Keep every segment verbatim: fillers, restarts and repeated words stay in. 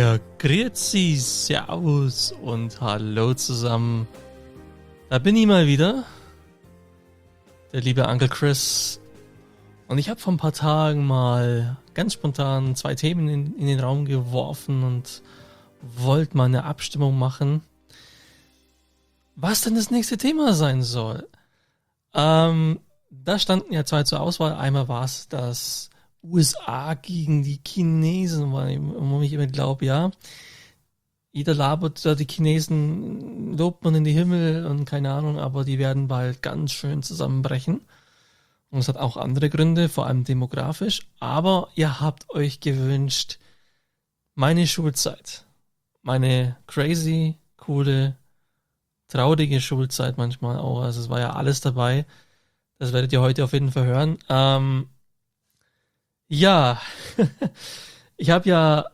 Ja, grüezi, servus und hallo zusammen. Da bin ich mal wieder, der liebe Uncle Chris. Und ich habe vor ein paar Tagen mal ganz spontan zwei Themen in, in den Raum geworfen und wollte mal eine Abstimmung machen, was denn das nächste Thema sein soll. Ähm, da standen ja zwei zur Auswahl. Einmal war es das U S A gegen die Chinesen, weil ich immer glaube, ja, jeder labert da, die Chinesen lobt man in die Himmel und keine Ahnung, aber die werden bald ganz schön zusammenbrechen. Und es hat auch andere Gründe, vor allem demografisch. Aber ihr habt euch gewünscht, meine Schulzeit. Meine crazy, coole, traurige Schulzeit manchmal auch. Also es war ja alles dabei. Das werdet ihr heute auf jeden Fall hören. Ähm, ja, ich habe ja,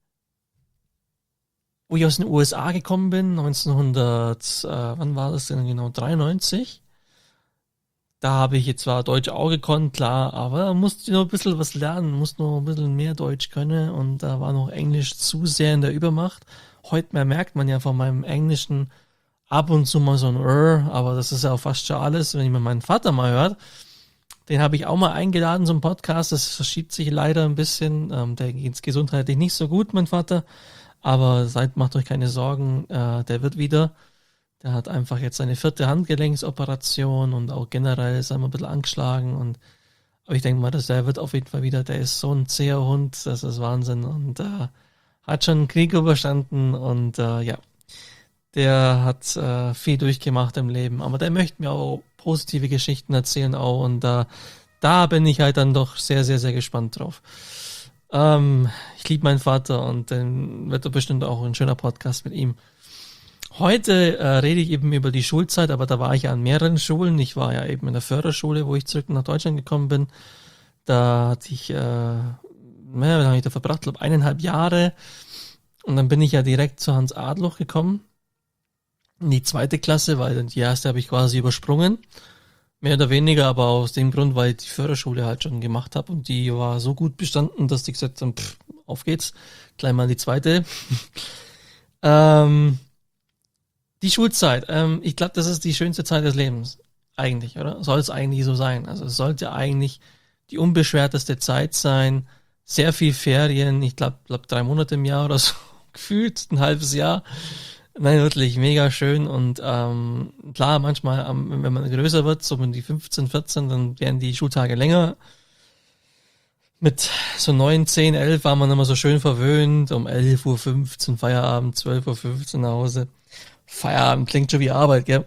wo ich aus den U S A gekommen bin, neunzehnhundert, äh, wann war das denn genau, dreiundneunzig? Da habe ich jetzt zwar Deutsch auch gekonnt, klar, aber da musste ich noch ein bisschen was lernen, musste noch ein bisschen mehr Deutsch können und da war noch Englisch zu sehr in der Übermacht. Heute mehr merkt man ja von meinem Englischen ab und zu mal so ein R, aber das ist ja auch fast schon alles, wenn ich mir meinen Vater mal hört. Den habe ich auch mal eingeladen zum Podcast, das verschiebt sich leider ein bisschen, ähm, der geht's gesundheitlich nicht so gut, mein Vater, aber seid, macht euch keine Sorgen, äh, der wird wieder. Der hat einfach jetzt seine vierte Handgelenksoperation und auch generell ist er immer ein bisschen angeschlagen. Und, aber ich denke mal, dass der wird auf jeden Fall wieder, der ist so ein zäher Hund, das ist Wahnsinn. Und äh, hat schon einen Krieg überstanden und äh, ja, der hat äh, viel durchgemacht im Leben. Aber der möchte mir auch positive Geschichten erzählen auch. Und äh, da bin ich halt dann doch sehr, sehr, sehr gespannt drauf. Ähm, ich liebe meinen Vater und dann wird er bestimmt auch ein schöner Podcast mit ihm. Heute äh, rede ich eben über die Schulzeit, aber da war ich ja an mehreren Schulen. Ich war ja eben in der Förderschule, wo ich zurück nach Deutschland gekommen bin. Da hatte ich, äh, naja, wie habe ich da verbracht? Ich glaube, eineinhalb Jahre. Und dann bin ich ja direkt zu Hans Adloch gekommen. In die zweite Klasse, weil die erste habe ich quasi übersprungen. Mehr oder weniger, aber aus dem Grund, weil ich die Förderschule halt schon gemacht habe. Und die war so gut bestanden, dass die gesagt haben, pff, auf geht's. Gleich mal die zweite. ähm... Die Schulzeit, ähm, ich glaube, das ist die schönste Zeit des Lebens. Eigentlich, oder? Soll es eigentlich so sein. Also es sollte eigentlich die unbeschwerteste Zeit sein. Sehr viel Ferien, ich glaube, glaub drei Monate im Jahr oder so. Gefühlt ein halbes Jahr. Nein, wirklich mega schön. Und ähm, klar, manchmal, ähm, wenn man größer wird, so um die fünfzehn, vierzehn, dann werden die Schultage länger. Mit so neun, zehn, elf war man immer so schön verwöhnt. Um elf Uhr fünfzehn Feierabend, zwölf Uhr fünfzehn nach Hause. Feierabend klingt schon wie Arbeit, gell?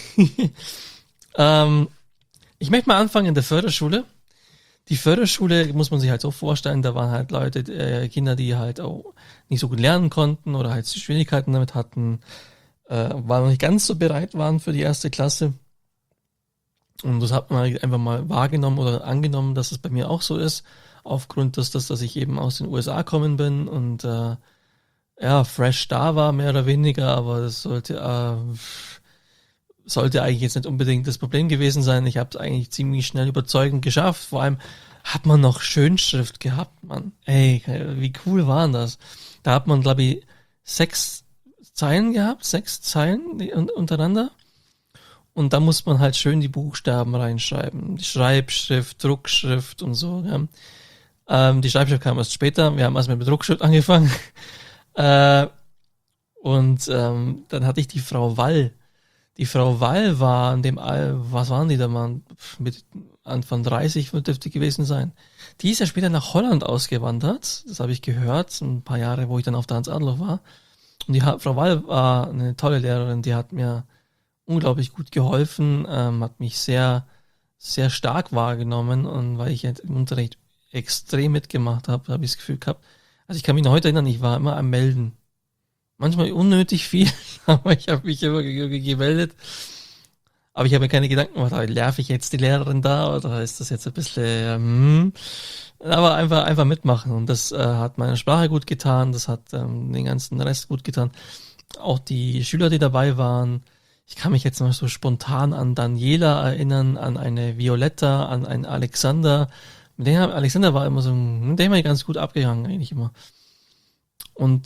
ähm, ich möchte mal anfangen in der Förderschule. Die Förderschule muss man sich halt so vorstellen, da waren halt Leute, äh, Kinder, die halt auch nicht so gut lernen konnten oder halt Schwierigkeiten damit hatten, äh, waren noch nicht ganz so bereit waren für die erste Klasse. Und das hat man halt einfach mal wahrgenommen oder angenommen, dass es bei mir auch so ist, aufgrund des, dass, dass ich eben aus den U S A kommen bin und äh, ja, fresh da war, mehr oder weniger, aber das sollte, äh, sollte eigentlich jetzt nicht unbedingt das Problem gewesen sein. Ich habe es eigentlich ziemlich schnell überzeugend geschafft. Vor allem hat man noch Schönschrift gehabt, Mann. Ey, wie cool waren das? Da hat man, glaube ich, sechs Zeilen gehabt, sechs Zeilen untereinander. Und da muss man halt schön die Buchstaben reinschreiben. Die Schreibschrift, Druckschrift und so. Ja. Ähm, die Schreibschrift kam erst später. Wir haben erst mit Druckschrift angefangen. Äh, und ähm, dann hatte ich die Frau Wall. Die Frau Wall war an dem All, was waren die da mal? Mit Anfang dreißig dürfte gewesen sein. Die ist ja später nach Holland ausgewandert. Das habe ich gehört. Ein paar Jahre, wo ich dann auf der Hans Adloch war. Und die Frau Wall war eine tolle Lehrerin. Die hat mir unglaublich gut geholfen, ähm, hat mich sehr, sehr stark wahrgenommen. Und weil ich jetzt im Unterricht extrem mitgemacht habe, habe ich das Gefühl gehabt, also ich kann mich noch heute erinnern, ich war immer am Melden. Manchmal unnötig viel, aber ich habe mich immer gemeldet. Aber ich habe mir keine Gedanken gemacht, nerv ich jetzt die Lehrerin da oder ist das jetzt ein bisschen, ähm, aber einfach einfach mitmachen. Und das äh, hat meine Sprache gut getan, das hat ähm, den ganzen Rest gut getan. Auch die Schüler, die dabei waren. Ich kann mich jetzt mal so spontan an Daniela erinnern, an eine Violetta, an einen Alexander. Mit dem Alexander war immer so, mit dem war ich ganz gut abgegangen eigentlich immer. Und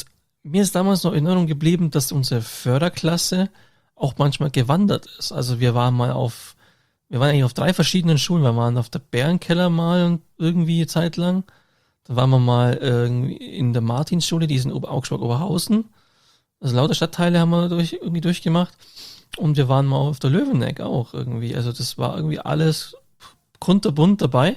mir ist damals noch in Erinnerung geblieben, dass unsere Förderklasse auch manchmal gewandert ist. Also wir waren mal auf, wir waren eigentlich auf drei verschiedenen Schulen. Wir waren auf der Bärenkeller mal irgendwie eine Zeit lang. Dann waren wir mal irgendwie in der Martinsschule, die ist in Ober- Augsburg-Oberhausen. Also lauter Stadtteile haben wir durch, irgendwie durchgemacht. Und wir waren mal auf der Löweneck auch irgendwie. Also das war irgendwie alles kunterbunt dabei.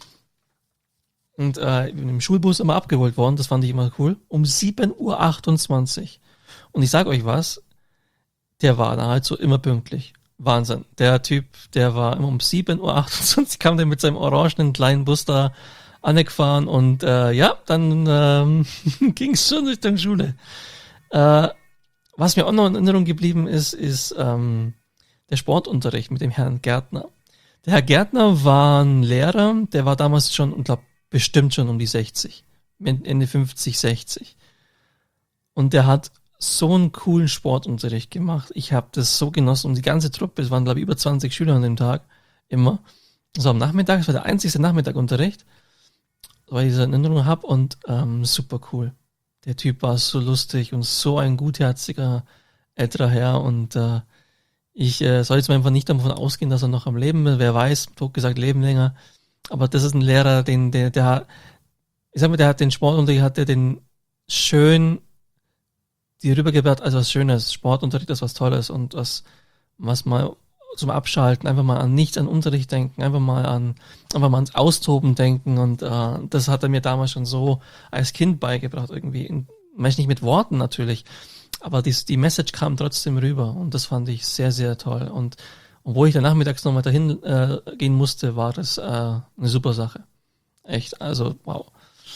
Und äh, im Schulbus immer abgeholt worden, das fand ich immer cool, um sieben Uhr achtundzwanzig. Und ich sag euch was, der war da halt so immer pünktlich. Wahnsinn. Der Typ, der war immer um sieben Uhr achtundzwanzig, kam der mit seinem orangenen kleinen Bus da angefahren und äh, ja, dann ähm, ging es schon Richtung Schule. Äh, was mir auch noch in Erinnerung geblieben ist, ist ähm, der Sportunterricht mit dem Herrn Gärtner. Der Herr Gärtner war ein Lehrer, der war damals schon, ich glaube, bestimmt schon um die sechzig. Ende fünfzig, sechzig. Und der hat so einen coolen Sportunterricht gemacht. Ich habe das so genossen. Und die ganze Truppe, es waren, glaube ich, über zwanzig Schüler an dem Tag, immer. So am Nachmittag, das war der einzige Nachmittagunterricht, weil ich diese Erinnerung habe. Und ähm, super cool. Der Typ war so lustig und so ein gutherziger älterer Herr. Und äh, ich äh, soll jetzt mal einfach nicht davon ausgehen, dass er noch am Leben ist. Wer weiß, tot gesagt, leben länger. Aber das ist ein Lehrer, den, der, der, ich sag mal, der hat den Sportunterricht, hat der den schön die rübergebracht als was Schönes. Sportunterricht ist was Tolles und was, was mal zum Abschalten, einfach mal an nichts, an Unterricht denken, einfach mal an, einfach mal ans Austoben denken und äh, das hat er mir damals schon so als Kind beigebracht irgendwie. In, nicht mit Worten natürlich, aber dies, die Message kam trotzdem rüber und das fand ich sehr, sehr toll und obwohl ich dann nachmittags nochmal dahin äh, gehen musste, war das äh, eine super Sache. Echt, also wow.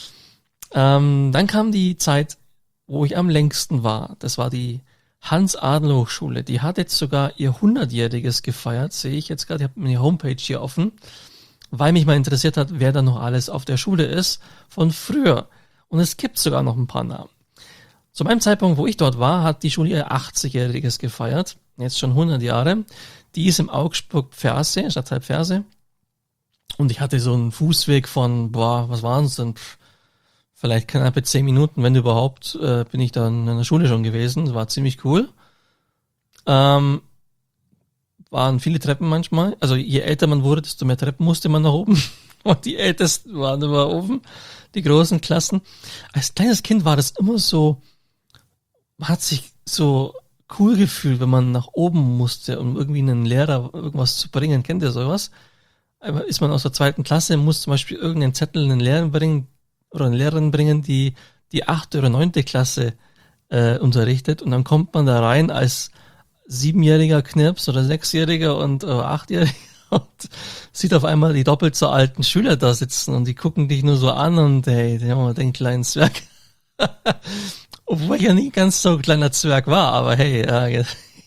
Ähm, dann kam die Zeit, wo ich am längsten war. Das war die Hans-Adler-Hochschule. Die hat jetzt sogar ihr hundertjähriges gefeiert, sehe ich jetzt gerade. Ich habe meine Homepage hier offen, weil mich mal interessiert hat, wer da noch alles auf der Schule ist von früher. Und es gibt sogar noch ein paar Namen. Zu meinem Zeitpunkt, wo ich dort war, hat die Schule ihr achtzigjähriges gefeiert. Jetzt schon hundert Jahre. Die ist im Augsburg-Pferse, Stadtteil Pferse. Und ich hatte so einen Fußweg von, boah, was waren es denn? Pff, vielleicht knappe zehn Minuten, wenn überhaupt, äh, bin ich dann in der Schule schon gewesen. Das war ziemlich cool. Ähm, waren viele Treppen manchmal. Also je älter man wurde, desto mehr Treppen musste man nach oben. Und die Ältesten waren immer oben, die großen Klassen. Als kleines Kind war das immer so, man hat sich so cool gefühlt, wenn man nach oben musste, um irgendwie einen Lehrer irgendwas zu bringen. Kennt ihr sowas? Einmal ist man aus der zweiten Klasse, muss zum Beispiel irgendeinen Zettel einen Lehrer bringen oder eine Lehrerin bringen, die die achte oder neunte Klasse äh, unterrichtet und dann kommt man da rein als siebenjähriger Knirps oder sechsjähriger und äh, achtjähriger und sieht auf einmal die doppelt so alten Schüler da sitzen und die gucken dich nur so an und hey, der haben wir den kleinen Zwerg. Obwohl ich ja nie ganz so ein kleiner Zwerg war, aber hey. Äh,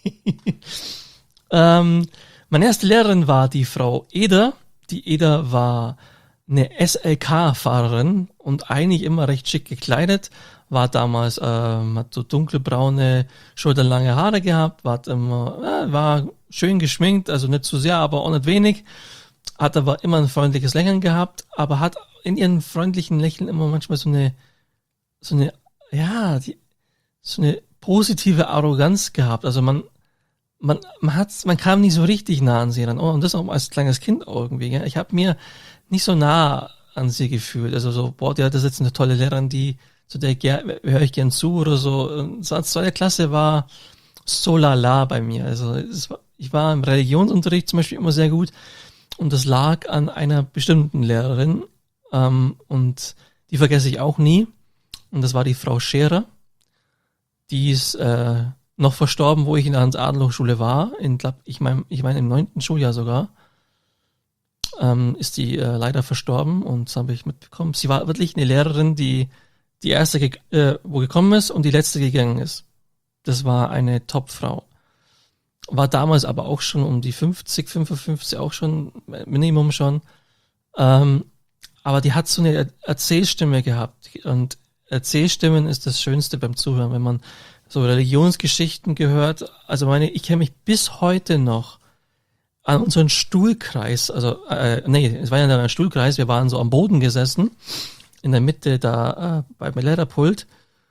ähm, meine erste Lehrerin war die Frau Eder. Die Eder war eine S L K-Fahrerin und eigentlich immer recht schick gekleidet. War damals, ähm, hat so dunkelbraune, schulterlange Haare gehabt, war immer, äh, war schön geschminkt, also nicht zu sehr, aber auch nicht wenig. Hat aber immer ein freundliches Lächeln gehabt, aber hat in ihren freundlichen Lächeln immer manchmal so eine, so eine ja, die, so eine positive Arroganz gehabt. Also man, man, man hat, man kam nicht so richtig nah an sie ran. Oh, und das auch als kleines Kind auch irgendwie. Gell? Ich habe mir nicht so nah an sie gefühlt. Also so, boah, die hat das jetzt eine tolle Lehrerin, die, zu der höre ich gern zu oder so. Und so als zweite Klasse war so lala bei mir. Also es war, ich war im Religionsunterricht zum Beispiel immer sehr gut. Und das lag an einer bestimmten Lehrerin. Ähm, und die vergesse ich auch nie. Und das war die Frau Scherer. Die ist äh, noch verstorben, wo ich in der Hans-Adler-Hochschule war. In, glaub, ich meine, ich mein, im neunten Schuljahr sogar. Ähm, ist die äh, leider verstorben und das habe ich mitbekommen. Sie war wirklich eine Lehrerin, die die erste, ge- äh, wo gekommen ist und die letzte gegangen ist. Das war eine Top-Frau. War damals aber auch schon um die fünfzig, fünfundfünfzig, auch schon, Minimum schon. Ähm, aber die hat so eine Erzählstimme gehabt und Erzählstimmen ist das Schönste beim Zuhören, wenn man so Religionsgeschichten gehört. Also meine, ich kenne mich bis heute noch an unseren Stuhlkreis, also äh, nee, es war ja ein Stuhlkreis, wir waren so am Boden gesessen, in der Mitte da äh, beim Lehrerpult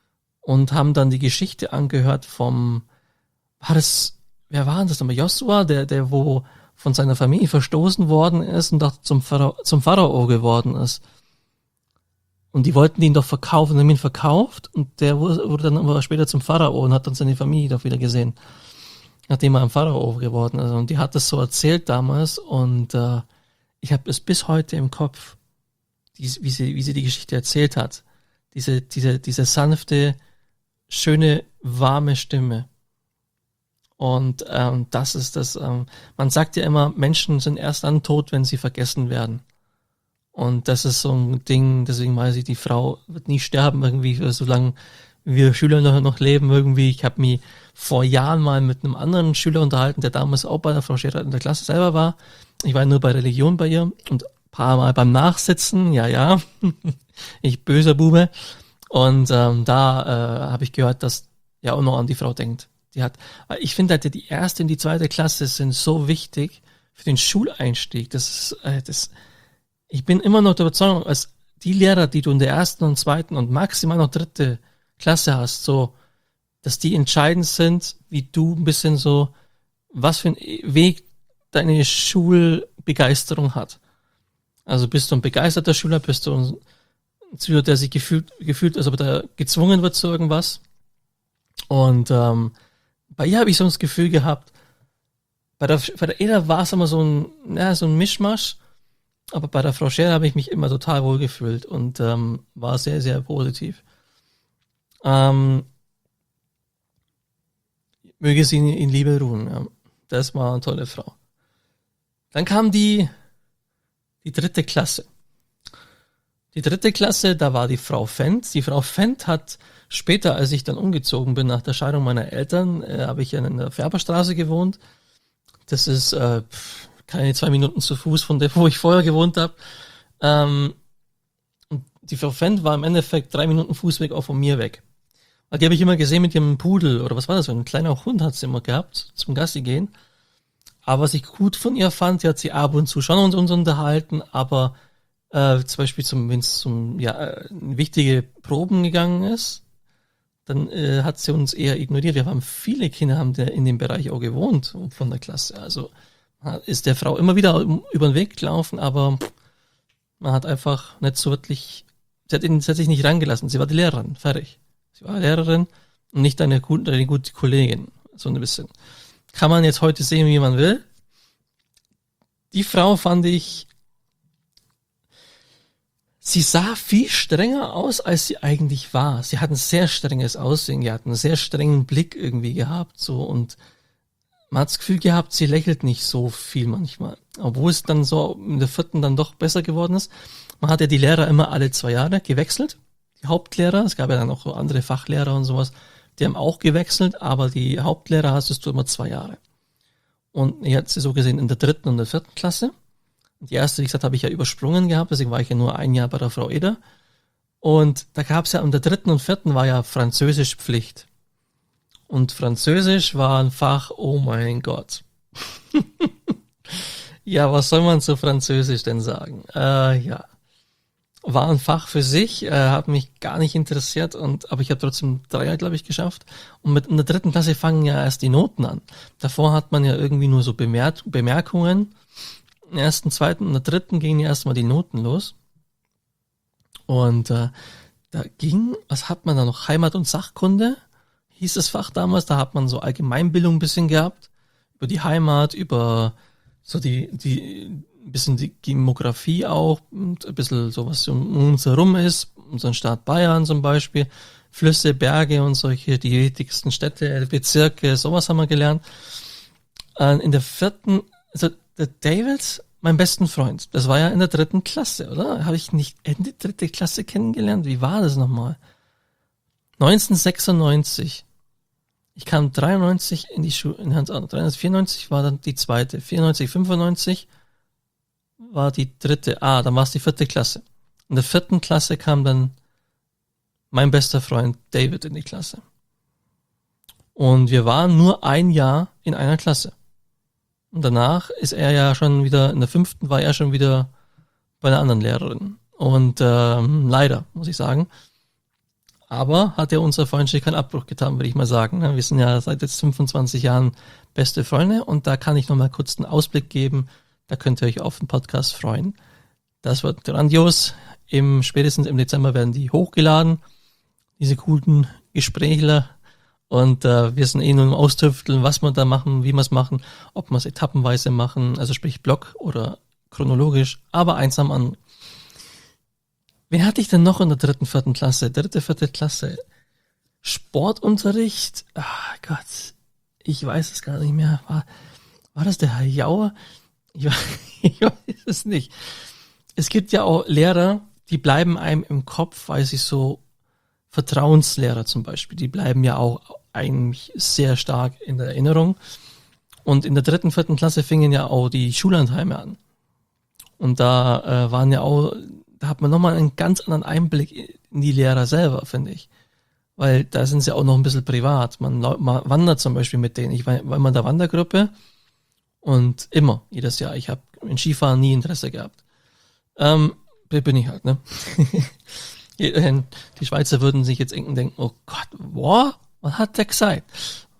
und haben dann die Geschichte angehört vom, war das, wer war denn das nochmal? Joshua, der, der wo von seiner Familie verstoßen worden ist und doch zum Pharao, zum Pharao geworden ist. Und die wollten ihn doch verkaufen, haben ihn verkauft und der wurde dann aber später zum Pharao und hat dann seine Familie doch wieder gesehen, nachdem er ein Pharao geworden ist. Und die hat das so erzählt damals und äh, ich habe es bis heute im Kopf, die, wie sie, wie sie die Geschichte erzählt hat. Diese, diese, diese sanfte, schöne, warme Stimme. Und ähm, das ist das, ähm, man sagt ja immer, Menschen sind erst dann tot, wenn sie vergessen werden. Und das ist so ein Ding, deswegen weiß ich, die Frau wird nie sterben irgendwie, solange wir Schüler noch, noch leben irgendwie. Ich habe mich vor Jahren mal mit einem anderen Schüler unterhalten, der damals auch bei der Frau Scherer in der Klasse selber war. Ich war nur bei Religion bei ihr und ein paar Mal beim Nachsitzen, ja, ja, ich böser Bube. Und ähm, da äh, habe ich gehört, dass ja auch noch an die Frau denkt. Die hat, weil ich finde halt, die erste und die zweite Klasse sind so wichtig für den Schuleinstieg. Das ist, äh, das, ich bin immer noch der Überzeugung, als die Lehrer, die du in der ersten und zweiten und maximal noch dritte Klasse hast, so, dass die entscheidend sind, wie du ein bisschen so, was für einen Weg deine Schulbegeisterung hat. Also bist du ein begeisterter Schüler, bist du ein Schüler, der sich gefühlt, gefühlt, als ob er gezwungen wird zu irgendwas. Und ähm, bei ihr habe ich so das Gefühl gehabt, bei der, bei der Eda war es immer so ein, ja, so ein Mischmasch, aber bei der Frau Scherer habe ich mich immer total wohl gefühlt und ähm, war sehr, sehr positiv. Ähm, möge sie in Liebe ruhen. Ja. Das war eine tolle Frau. Dann kam die, die dritte Klasse. Die dritte Klasse, da war die Frau Fendt. Die Frau Fendt hat später, als ich dann umgezogen bin nach der Scheidung meiner Eltern, äh, habe ich in der Färberstraße gewohnt. Das ist äh, keine zwei Minuten zu Fuß von der, wo ich vorher gewohnt habe. Ähm, und die Frau Fendt war im Endeffekt drei Minuten Fußweg auch von mir weg. Weil die habe ich immer gesehen mit ihrem Pudel, oder was war das, ein kleiner Hund hat sie immer gehabt, zum Gassi gehen. Aber was ich gut von ihr fand, die hat sie ab und zu schon uns, uns unterhalten, aber äh, zum Beispiel, zum, wenn es zum ja, äh, wichtige Proben gegangen ist, dann äh, hat sie uns eher ignoriert. Wir haben viele Kinder haben der in dem Bereich auch gewohnt von der Klasse. Also ist der Frau immer wieder über den Weg gelaufen, aber man hat einfach nicht so wirklich, sie hat, ihn, sie hat sich nicht rangelassen. Sie war die Lehrerin, fertig. Sie war Lehrerin und nicht eine gute, eine gute Kollegin. So ein bisschen. Kann man jetzt heute sehen, wie man will. Die Frau fand ich, sie sah viel strenger aus, als sie eigentlich war. Sie hat ein sehr strenges Aussehen gehabt, einen sehr strengen Blick irgendwie gehabt, so, und man hat das Gefühl gehabt, sie lächelt nicht so viel manchmal. Obwohl es dann so in der vierten dann doch besser geworden ist. Man hat ja die Lehrer immer alle zwei Jahre gewechselt. Die Hauptlehrer, es gab ja dann auch so andere Fachlehrer und sowas, die haben auch gewechselt, aber die Hauptlehrer hattest du immer zwei Jahre. Und jetzt so gesehen in der dritten und der vierten Klasse. Die erste, wie gesagt, habe ich ja übersprungen gehabt, deswegen war ich ja nur ein Jahr bei der Frau Eder. Und da gab es ja, in der dritten und vierten war ja Französisch Pflicht. Und Französisch war ein Fach, oh mein Gott. Ja, was soll man zu Französisch denn sagen? Äh, ja, war ein Fach für sich, äh, hat mich gar nicht interessiert, und aber ich habe trotzdem Dreier, glaube ich, geschafft. Und mit in der dritten Klasse fangen ja erst die Noten an. Davor hat man ja irgendwie nur so Bemerk- Bemerkungen. Im ersten, zweiten und der dritten gingen ja erstmal die Noten los. Und äh, da ging, was hat man da noch? Heimat- und Sachkunde hieß das Fach damals. Da hat man so Allgemeinbildung ein bisschen gehabt. Über die Heimat, über so die, die, ein bisschen die Geografie auch, und ein bisschen so, was um uns herum ist. Unseren Staat Bayern zum Beispiel. Flüsse, Berge und solche, die wichtigsten Städte, Bezirke, sowas haben wir gelernt. Äh, in der vierten, also der David, mein besten Freund, das war ja in der dritten Klasse, oder? Habe ich nicht Ende dritte Klasse kennengelernt? Wie war das nochmal? neunzehnhundertsechsundneunzig. Ich kam dreiundneunzig in die Schule, in Hans Arnold. neunzehnhundertvierundneunzig war dann die zweite. vierundneunzig, fünfundneunzig war die dritte. Ah, dann war es die vierte Klasse. In der vierten Klasse kam dann mein bester Freund David in die Klasse. Und wir waren nur ein Jahr in einer Klasse. Und danach ist er ja schon wieder, in der fünften war er schon wieder bei einer anderen Lehrerin. Und ähm, leider, muss ich sagen. Aber hat ja unser Freundschaft keinen Abbruch getan, würde ich mal sagen. Wir sind ja seit jetzt fünfundzwanzig Jahren beste Freunde und da kann ich nochmal kurz einen Ausblick geben. Da könnt ihr euch auf den Podcast freuen. Das wird grandios. Im, spätestens im Dezember werden die hochgeladen, diese guten Gesprächler. Und äh, wir sind eh nur im Austüfteln, was wir da machen, wie wir es machen, ob wir es etappenweise machen, also sprich Block oder chronologisch, aber eins am anderen. Wen hatte ich denn noch in der dritten, vierten Klasse? Dritte, vierte Klasse. Sportunterricht? Ah Gott, ich weiß es gar nicht mehr. War, war das der Herr Jauer? Ich, ich weiß es nicht. Es gibt ja auch Lehrer, die bleiben einem im Kopf, weil sie so Vertrauenslehrer zum Beispiel, die bleiben ja auch eigentlich sehr stark in der Erinnerung. Und in der dritten, vierten Klasse fingen ja auch die Schullandheime an. Und da äh, waren ja auch, da hat man nochmal einen ganz anderen Einblick in die Lehrer selber, finde ich. Weil da sind sie auch noch ein bisschen privat. Man, man wandert zum Beispiel mit denen. Ich war, war immer in der Wandergruppe und immer, jedes Jahr. Ich habe in Skifahren nie Interesse gehabt. Ähm, bin ich halt, ne? Die Schweizer würden sich jetzt denken, oh Gott, boah, was hat der gesagt?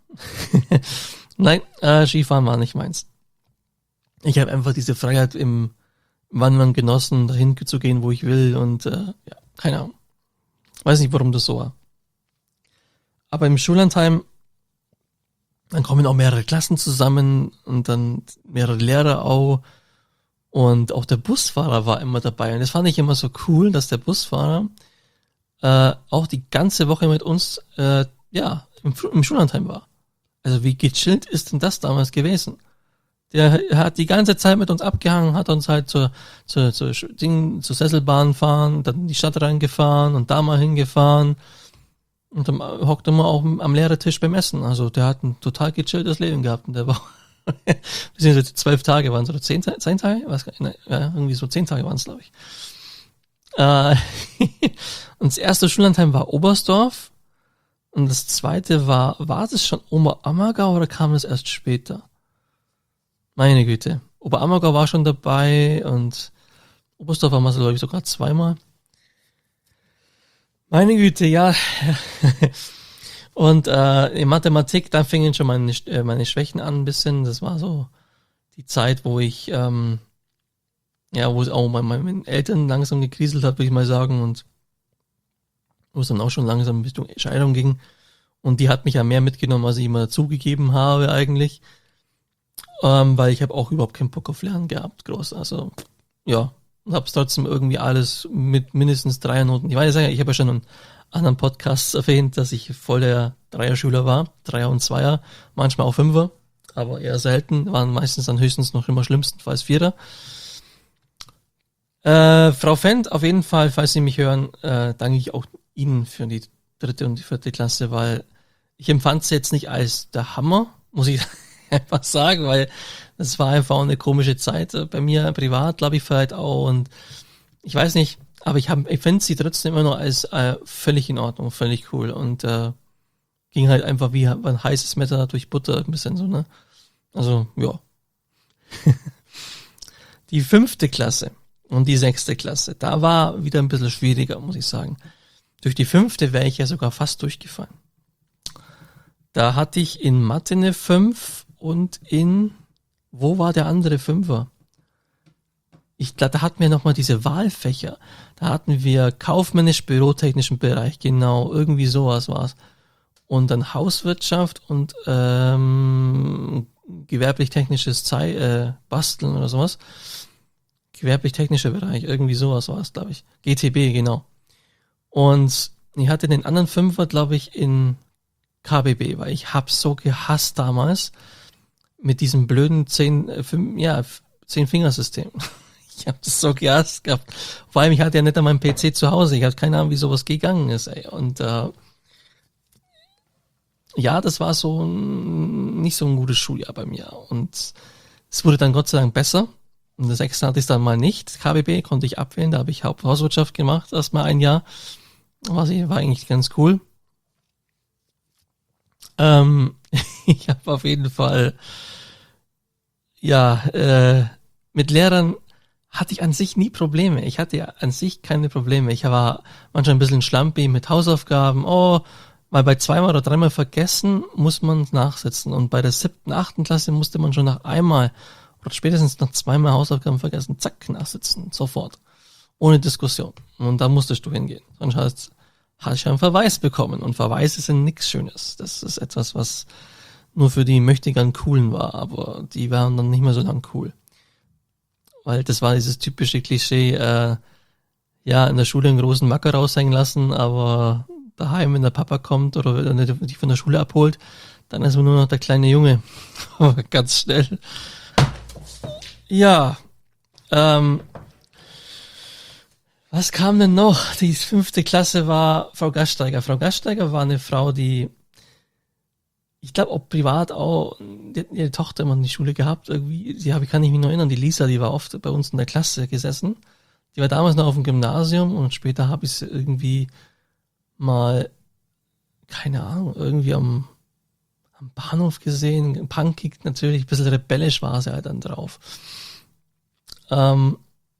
Nein, äh, Skifahren war nicht meins. Ich habe einfach diese Freiheit im Wandern genossen, dahin zu gehen, wo ich will und äh, ja, keine Ahnung. Weiß nicht, warum das so war. Aber im Schullandheim, dann kommen auch mehrere Klassen zusammen und dann mehrere Lehrer auch und auch der Busfahrer war immer dabei und das fand ich immer so cool, dass der Busfahrer äh, auch die ganze Woche mit uns äh, ja im, im Schullandheim war. Also wie gechillt ist denn das damals gewesen? Der hat die ganze Zeit mit uns abgehangen, hat uns halt zur, zur, zur, Ding, zur Sesselbahn fahren, dann in die Stadt reingefahren und da mal hingefahren. Und dann hockt er mal auch am Lehrertisch beim Essen. Also der hat ein total gechilltes Leben gehabt in der Woche. Beziehungsweise zwölf Tage waren es oder zehn, zehn Tage? Was, ne, ja, irgendwie so zehn Tage waren es, glaube ich. Äh, und das erste Schullandheim war Oberstdorf. Und das zweite war, war das schon Oberammergau oder kam das erst später? Meine Güte. Oberammergau war schon dabei und Oberstdorf war mal, glaube ich, sogar zweimal. Meine Güte, ja. Und äh, in Mathematik, da fingen schon meine, äh, meine Schwächen an ein bisschen. Das war so die Zeit, wo ich, ähm, ja, wo es auch bei meinen Eltern langsam gekriselt hat, würde ich mal sagen. Und wo es dann auch schon langsam Richtung Scheidung ging. Und die hat mich ja mehr mitgenommen, als ich immer zugegeben habe eigentlich. Ähm, weil ich habe auch überhaupt keinen Bock auf Lernen gehabt, groß. Also, ja, und habe es trotzdem irgendwie alles mit mindestens Dreiernoten. Ich weiß ja, ich habe ja schon in anderen Podcasts erwähnt, dass ich voll der Dreierschüler war. Dreier und Zweier, manchmal auch Fünfer, aber eher selten. Waren meistens dann höchstens noch immer schlimmstenfalls Vierer. Äh, Frau Fendt, auf jeden Fall, falls Sie mich hören, äh, danke ich auch Ihnen für die dritte und die vierte Klasse, weil ich empfand es jetzt nicht als der Hammer, muss ich einfach sagen, weil das war einfach auch eine komische Zeit äh, bei mir privat, glaube ich, vielleicht auch und ich weiß nicht, aber ich habe, ich finde sie trotzdem immer noch als äh, völlig in Ordnung, völlig cool und äh, ging halt einfach wie ein heißes Messer durch Butter ein bisschen so, ne? Also, ja. Die fünfte Klasse und die sechste Klasse, da war wieder ein bisschen schwieriger, muss ich sagen. Durch die fünfte wäre ich ja sogar fast durchgefallen. Da hatte ich in Mathe eine fünf und in, wo war der andere Fünfer? Ich glaube, da hatten wir nochmal diese Wahlfächer. Da hatten wir kaufmännisch-bürotechnischen Bereich, genau, irgendwie sowas war's. Und dann Hauswirtschaft und ähm, gewerblich-technisches Zei- äh, Basteln oder sowas. Gewerblich-technischer Bereich, irgendwie sowas war es, glaube ich. G T B, genau. Und ich hatte den anderen Fünfer, glaube ich, in K B B, weil ich hab's so gehasst damals mit diesem blöden zehn, äh, fünf, ja, zehn-Fingersystem. Ich hab das so gehasst gehabt. Vor allem, ich hatte ja nicht an meinem P C zu Hause. Ich hatte keine Ahnung, wie sowas gegangen ist, ey. Und äh, ja, das war so ein, nicht so ein gutes Schuljahr bei mir. Und es wurde dann Gott sei Dank besser. Und das Sechste hatte ich dann mal nicht. K B B konnte ich abwählen. Da habe ich Haupthauswirtschaft gemacht, erstmal ein Jahr. War, war eigentlich ganz cool. Ähm, ich habe auf jeden Fall, ja, äh, mit Lehrern hatte ich an sich nie Probleme. Ich hatte ja an sich keine Probleme. Ich war manchmal ein bisschen schlampig mit Hausaufgaben. Oh, weil bei zweimal oder dreimal vergessen muss man nachsitzen. Und bei der siebten, achten Klasse musste man schon nach einmal oder spätestens nach zweimal Hausaufgaben vergessen, zack, nachsitzen, sofort. Ohne Diskussion. Und da musstest du hingehen. Sonst hast, hast du einen Verweis bekommen. Und Verweise sind nichts Schönes. Das ist etwas, was nur für die Möchtegern Coolen war. Aber die waren dann nicht mehr so lang cool. Weil das war dieses typische Klischee, äh, ja, in der Schule einen großen Macker raushängen lassen, aber daheim, wenn der Papa kommt oder dich von der Schule abholt, dann ist man nur noch der kleine Junge. Ganz schnell. Ja, ähm, was kam denn noch? Die fünfte Klasse war Frau Gasteiger. Frau Gasteiger war eine Frau, die, ich glaube auch privat auch, die hat ihre Tochter immer in die Schule gehabt, irgendwie, die habe ich, kann ich mich noch erinnern, die Lisa, die war oft bei uns in der Klasse gesessen. Die war damals noch auf dem Gymnasium und später habe ich sie irgendwie mal, keine Ahnung, irgendwie am, am Bahnhof gesehen, punkig natürlich, ein bisschen rebellisch war sie halt dann drauf. Ähm,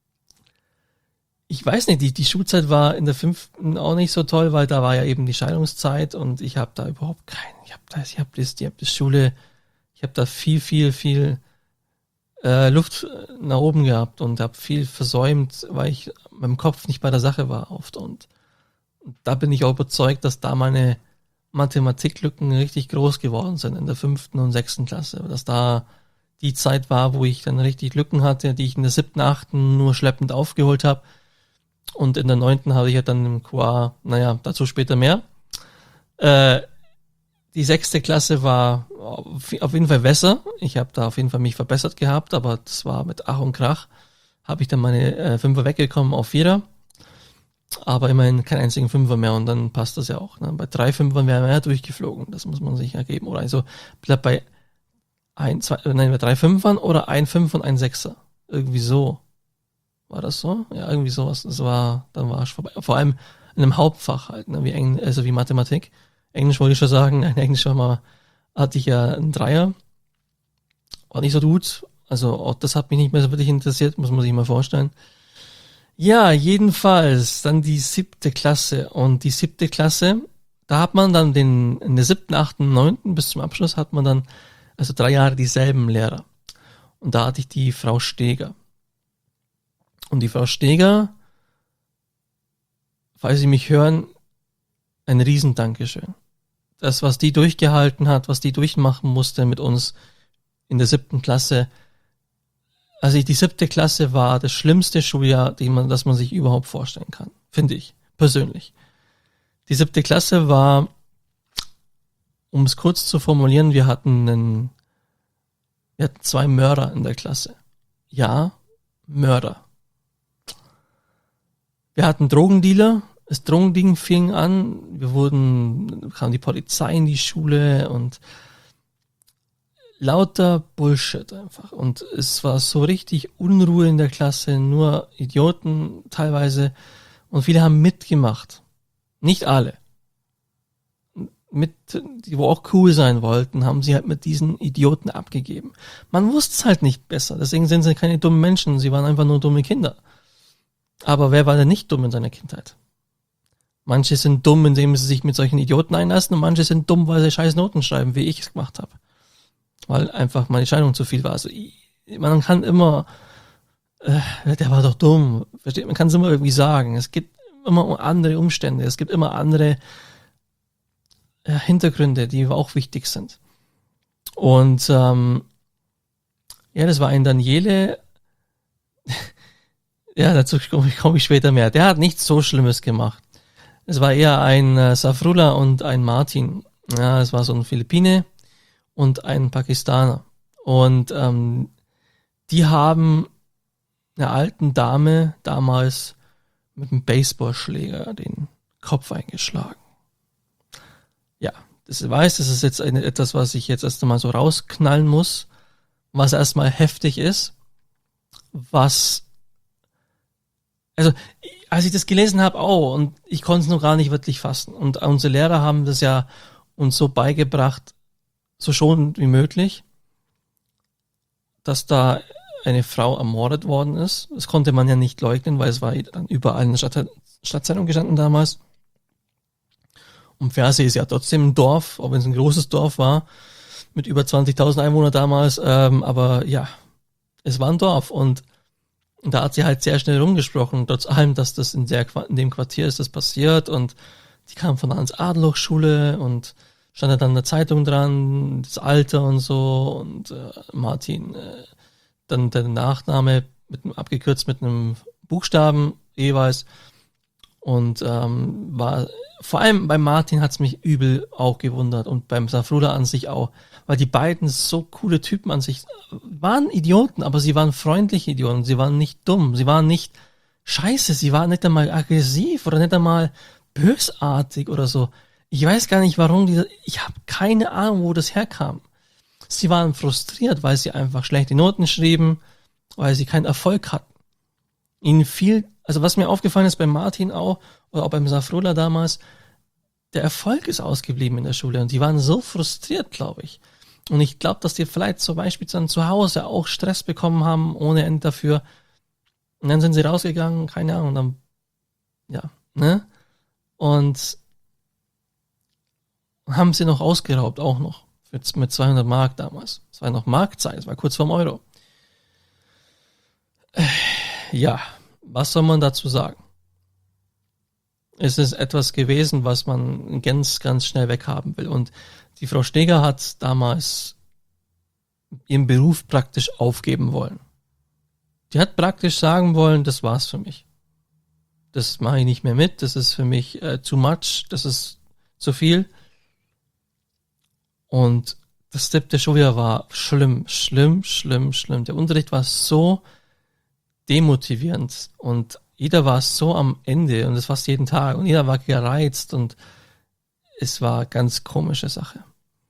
ich weiß nicht, die, die Schulzeit war in der fünften auch nicht so toll, weil da war ja eben die Scheidungszeit und ich habe da überhaupt keinen, ich habe da, ich habe das, ich habe das Schule, ich habe da viel, viel, viel äh, Luft nach oben gehabt und habe viel versäumt, weil ich mit dem Kopf nicht bei der Sache war oft und da bin ich auch überzeugt, dass da meine Mathematiklücken richtig groß geworden sind in der fünften und sechsten Klasse, dass da die Zeit war, wo ich dann richtig Lücken hatte, die ich in der siebten, achten nur schleppend aufgeholt habe. Und in der neunten habe ich ja dann im Q A, naja, dazu später mehr. Äh, die sechste Klasse war auf jeden Fall besser. Ich habe da auf jeden Fall mich verbessert gehabt, aber das war mit Ach und Krach. Habe ich dann meine äh, Fünfer weggekommen auf Vierer. Aber immerhin keinen einzigen Fünfer mehr und dann passt das ja auch. Ne? Bei drei Fünfern wären wir ja durchgeflogen. Das muss man sich ergeben. Oder also bleibt bei ein, zwei, nein, bei drei Fünfern oder ein Fünf und ein Sechser. Irgendwie so. War das so? Ja, irgendwie sowas. Das war, dann war ich vorbei. Vor allem in einem Hauptfach halt, ne? wie Engl also wie Mathematik. Englisch wollte ich schon sagen. In Englisch war mal, hatte ich ja einen Dreier. War nicht so gut. Also auch das hat mich nicht mehr so wirklich interessiert, muss man sich mal vorstellen. Ja, jedenfalls dann die siebte Klasse. Und die siebte Klasse, da hat man dann den, in der siebten, achten, neunten bis zum Abschluss hat man dann also drei Jahre dieselben Lehrer. Und da hatte ich die Frau Steger. Und die Frau Steger, falls Sie mich hören, ein Riesendankeschön. Das, was die durchgehalten hat, was die durchmachen musste mit uns in der siebten Klasse. Also die siebte Klasse war das schlimmste Schuljahr, die man, das man sich überhaupt vorstellen kann. Finde ich, persönlich. Die siebte Klasse war, um es kurz zu formulieren, wir hatten einen, wir hatten zwei Mörder in der Klasse. Ja, Mörder. Wir hatten Drogendealer, das Drogending fing an, wir wurden, kam die Polizei in die Schule und lauter Bullshit einfach. Und es war so richtig Unruhe in der Klasse, nur Idioten teilweise und viele haben mitgemacht. Nicht alle. Mit, die wo auch cool sein wollten, haben sie halt mit diesen Idioten abgegeben. Man wusste es halt nicht besser, deswegen sind sie keine dummen Menschen, sie waren einfach nur dumme Kinder. Aber wer war denn nicht dumm in seiner Kindheit? Manche sind dumm, indem sie sich mit solchen Idioten einlassen und manche sind dumm, weil sie scheiß Noten schreiben, wie ich es gemacht habe. Weil einfach meine Scheidung zu viel war. Also ich, man kann immer, äh, der war doch dumm, versteht? Man kann es immer irgendwie sagen. Es gibt immer andere Umstände, es gibt immer andere äh, Hintergründe, die auch wichtig sind. Und ähm, ja, das war ein Daniele. Ja, dazu komme ich, komm ich später mehr. Der hat nichts so Schlimmes gemacht. Es war eher ein äh, Safrullah und ein Martin. Ja, es war so ein Philippine und ein Pakistaner. Und ähm, die haben einer alten Dame damals mit einem Baseballschläger den Kopf eingeschlagen. Ja, das weiß, das ist jetzt eine, etwas, was ich jetzt erst einmal so rausknallen muss, was erstmal heftig ist, was Also, als ich das gelesen habe, auch, und ich konnte es noch gar nicht wirklich fassen. Und unsere Lehrer haben das ja uns so beigebracht, so schonend wie möglich, dass da eine Frau ermordet worden ist. Das konnte man ja nicht leugnen, weil es war dann überall in der Stadt, Stadtzeitung gestanden damals. Und Pfersee ist ja trotzdem ein Dorf, auch wenn es ein großes Dorf war, mit über zwanzigtausend Einwohnern damals. Ähm, aber ja, es war ein Dorf und da hat sie halt sehr schnell rumgesprochen, trotz allem, dass das in, der, in dem Quartier ist das passiert und die kam von der Hans-Adler-Schule und stand da dann in der Zeitung dran, das Alter und so und äh, Martin, äh, dann der Nachname mit einem, abgekürzt mit einem Buchstaben jeweils und ähm, war, vor allem bei Martin hat's mich übel auch gewundert und beim Safrula an sich auch, weil die beiden so coole Typen an sich waren Idioten, aber sie waren freundliche Idioten, sie waren nicht dumm, sie waren nicht scheiße, sie waren nicht einmal aggressiv oder nicht einmal bösartig oder so. Ich weiß gar nicht, warum diese, ich habe keine Ahnung, wo das herkam. Sie waren frustriert, weil sie einfach schlechte Noten schrieben, weil sie keinen Erfolg hatten. Ihnen fiel, also was mir aufgefallen ist bei Martin auch, oder auch beim Safrula damals, der Erfolg ist ausgeblieben in der Schule und die waren so frustriert, glaube ich. Und ich glaube, dass die vielleicht zum Beispiel dann zu Hause auch Stress bekommen haben, ohne Ende dafür. Und dann sind sie rausgegangen, keine Ahnung, dann, ja, ne? Und haben sie noch ausgeraubt, auch noch. Mit zweihundert Mark damals. Es war noch Markzeit, es war kurz vorm Euro. Ja, was soll man dazu sagen? Es ist etwas gewesen, was man ganz, ganz schnell weghaben will. Und die Frau Steger hat damals ihren Beruf praktisch aufgeben wollen. Die hat praktisch sagen wollen, das war's für mich. Das mache ich nicht mehr mit, das ist für mich äh, too much, das ist zu viel. Und das siebte Schuljahr war schlimm, schlimm, schlimm, schlimm. Der Unterricht war so demotivierend und jeder war so am Ende und das fast jeden Tag und jeder war gereizt und es war ganz komische Sache.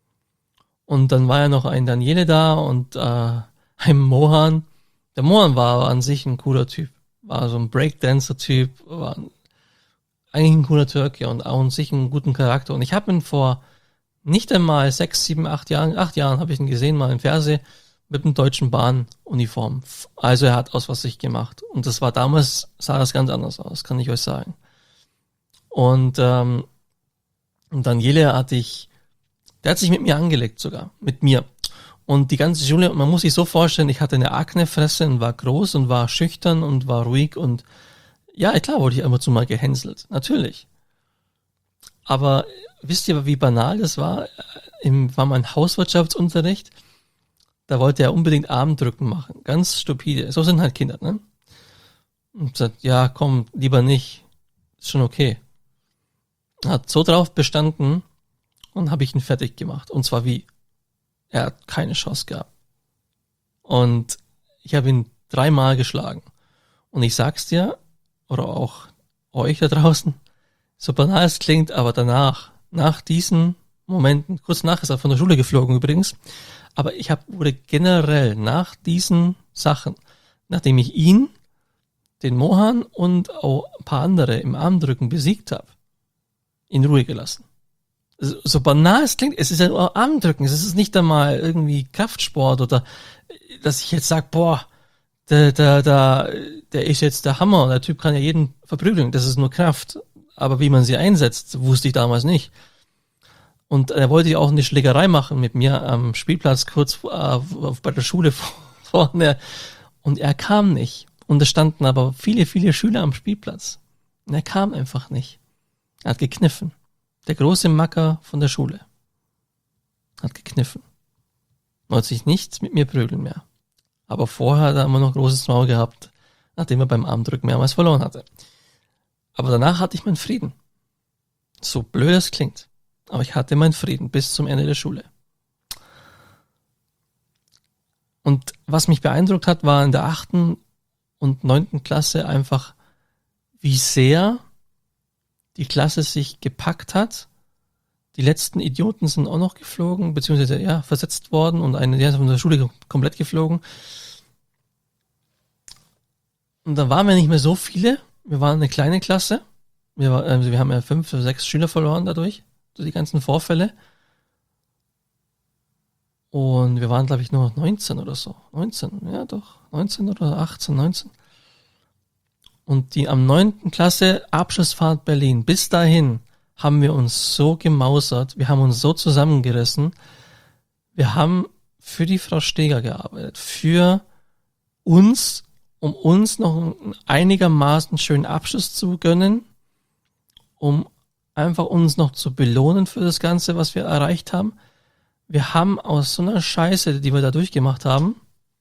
Und dann war ja noch ein Daniele da und äh, ein Mohan. Der Mohan war an sich ein cooler Typ, war so ein Breakdancer-Typ, war eigentlich ein cooler Türke und auch an sich einen guten Charakter. Und ich habe ihn vor nicht einmal sechs, sieben, acht Jahren, acht Jahren habe ich ihn gesehen, mal im Fernsehen, mit einem deutschen Bahnuniform. Also er hat aus was sich gemacht. Und das war damals, sah das ganz anders aus, kann ich euch sagen. Und, ähm, und Daniele hatte ich, der hat sich mit mir angelegt sogar, mit mir. Und die ganze Schule, man muss sich so vorstellen, ich hatte eine Aknefresse und war groß und war schüchtern und war ruhig und ja, klar wurde ich immer zu mal gehänselt, natürlich. Aber wisst ihr, wie banal das war? Im, war mein Hauswirtschaftsunterricht, da wollte er unbedingt Armdrücken machen. Ganz stupide. So sind halt Kinder, ne? Und sagt, ja, komm, lieber nicht. Ist schon okay. Hat so drauf bestanden und habe ich ihn fertig gemacht. Und zwar wie? Er hat keine Chance gehabt. Und ich habe ihn dreimal geschlagen. Und ich sag's dir, oder auch euch da draußen, so banal es klingt, aber danach, nach diesen Momenten, kurz nach ist er von der Schule geflogen übrigens, aber ich hab, wurde generell nach diesen Sachen, nachdem ich ihn, den Mohan und auch ein paar andere im Armdrücken besiegt habe, in Ruhe gelassen. So, so banal es klingt, es ist ja nur Armdrücken, es ist nicht einmal irgendwie Kraftsport oder dass ich jetzt sag, boah, der, der, der, der ist jetzt der Hammer, der Typ kann ja jeden verprügeln, das ist nur Kraft. Aber wie man sie einsetzt, wusste ich damals nicht. Und er wollte ja auch eine Schlägerei machen mit mir am Spielplatz kurz äh, bei der Schule vorne. Und er kam nicht. Und es standen aber viele, viele Schüler am Spielplatz. Und er kam einfach nicht. Er hat gekniffen. Der große Macker von der Schule hat gekniffen. Wollte sich nicht mit mir prügeln mehr. Aber vorher hat er immer noch großes Maul gehabt, nachdem er beim Armdrücken mehrmals verloren hatte. Aber danach hatte ich meinen Frieden. So blöd es klingt. Aber ich hatte meinen Frieden bis zum Ende der Schule. Und was mich beeindruckt hat, war in der achten und neunten Klasse einfach, wie sehr die Klasse sich gepackt hat. Die letzten Idioten sind auch noch geflogen, beziehungsweise ja, versetzt worden und eine, der ist von der Schule komplett geflogen. Und dann waren wir nicht mehr so viele. Wir waren eine kleine Klasse. Wir, war, also wir haben ja fünf oder sechs Schüler verloren dadurch, durch die ganzen Vorfälle. Und wir waren, glaube ich, nur neunzehn oder so. neunzehn, ja doch. neunzehn oder achtzehn, neunzehn. Und die am neunten Klasse Abschlussfahrt Berlin. Bis dahin haben wir uns so gemausert. Wir haben uns so zusammengerissen. Wir haben für die Frau Steger gearbeitet. Für uns, um uns noch einen einigermaßen schönen Abschluss zu gönnen. Um einfach uns noch zu belohnen für das Ganze, was wir erreicht haben. Wir haben aus so einer Scheiße, die wir da durchgemacht haben,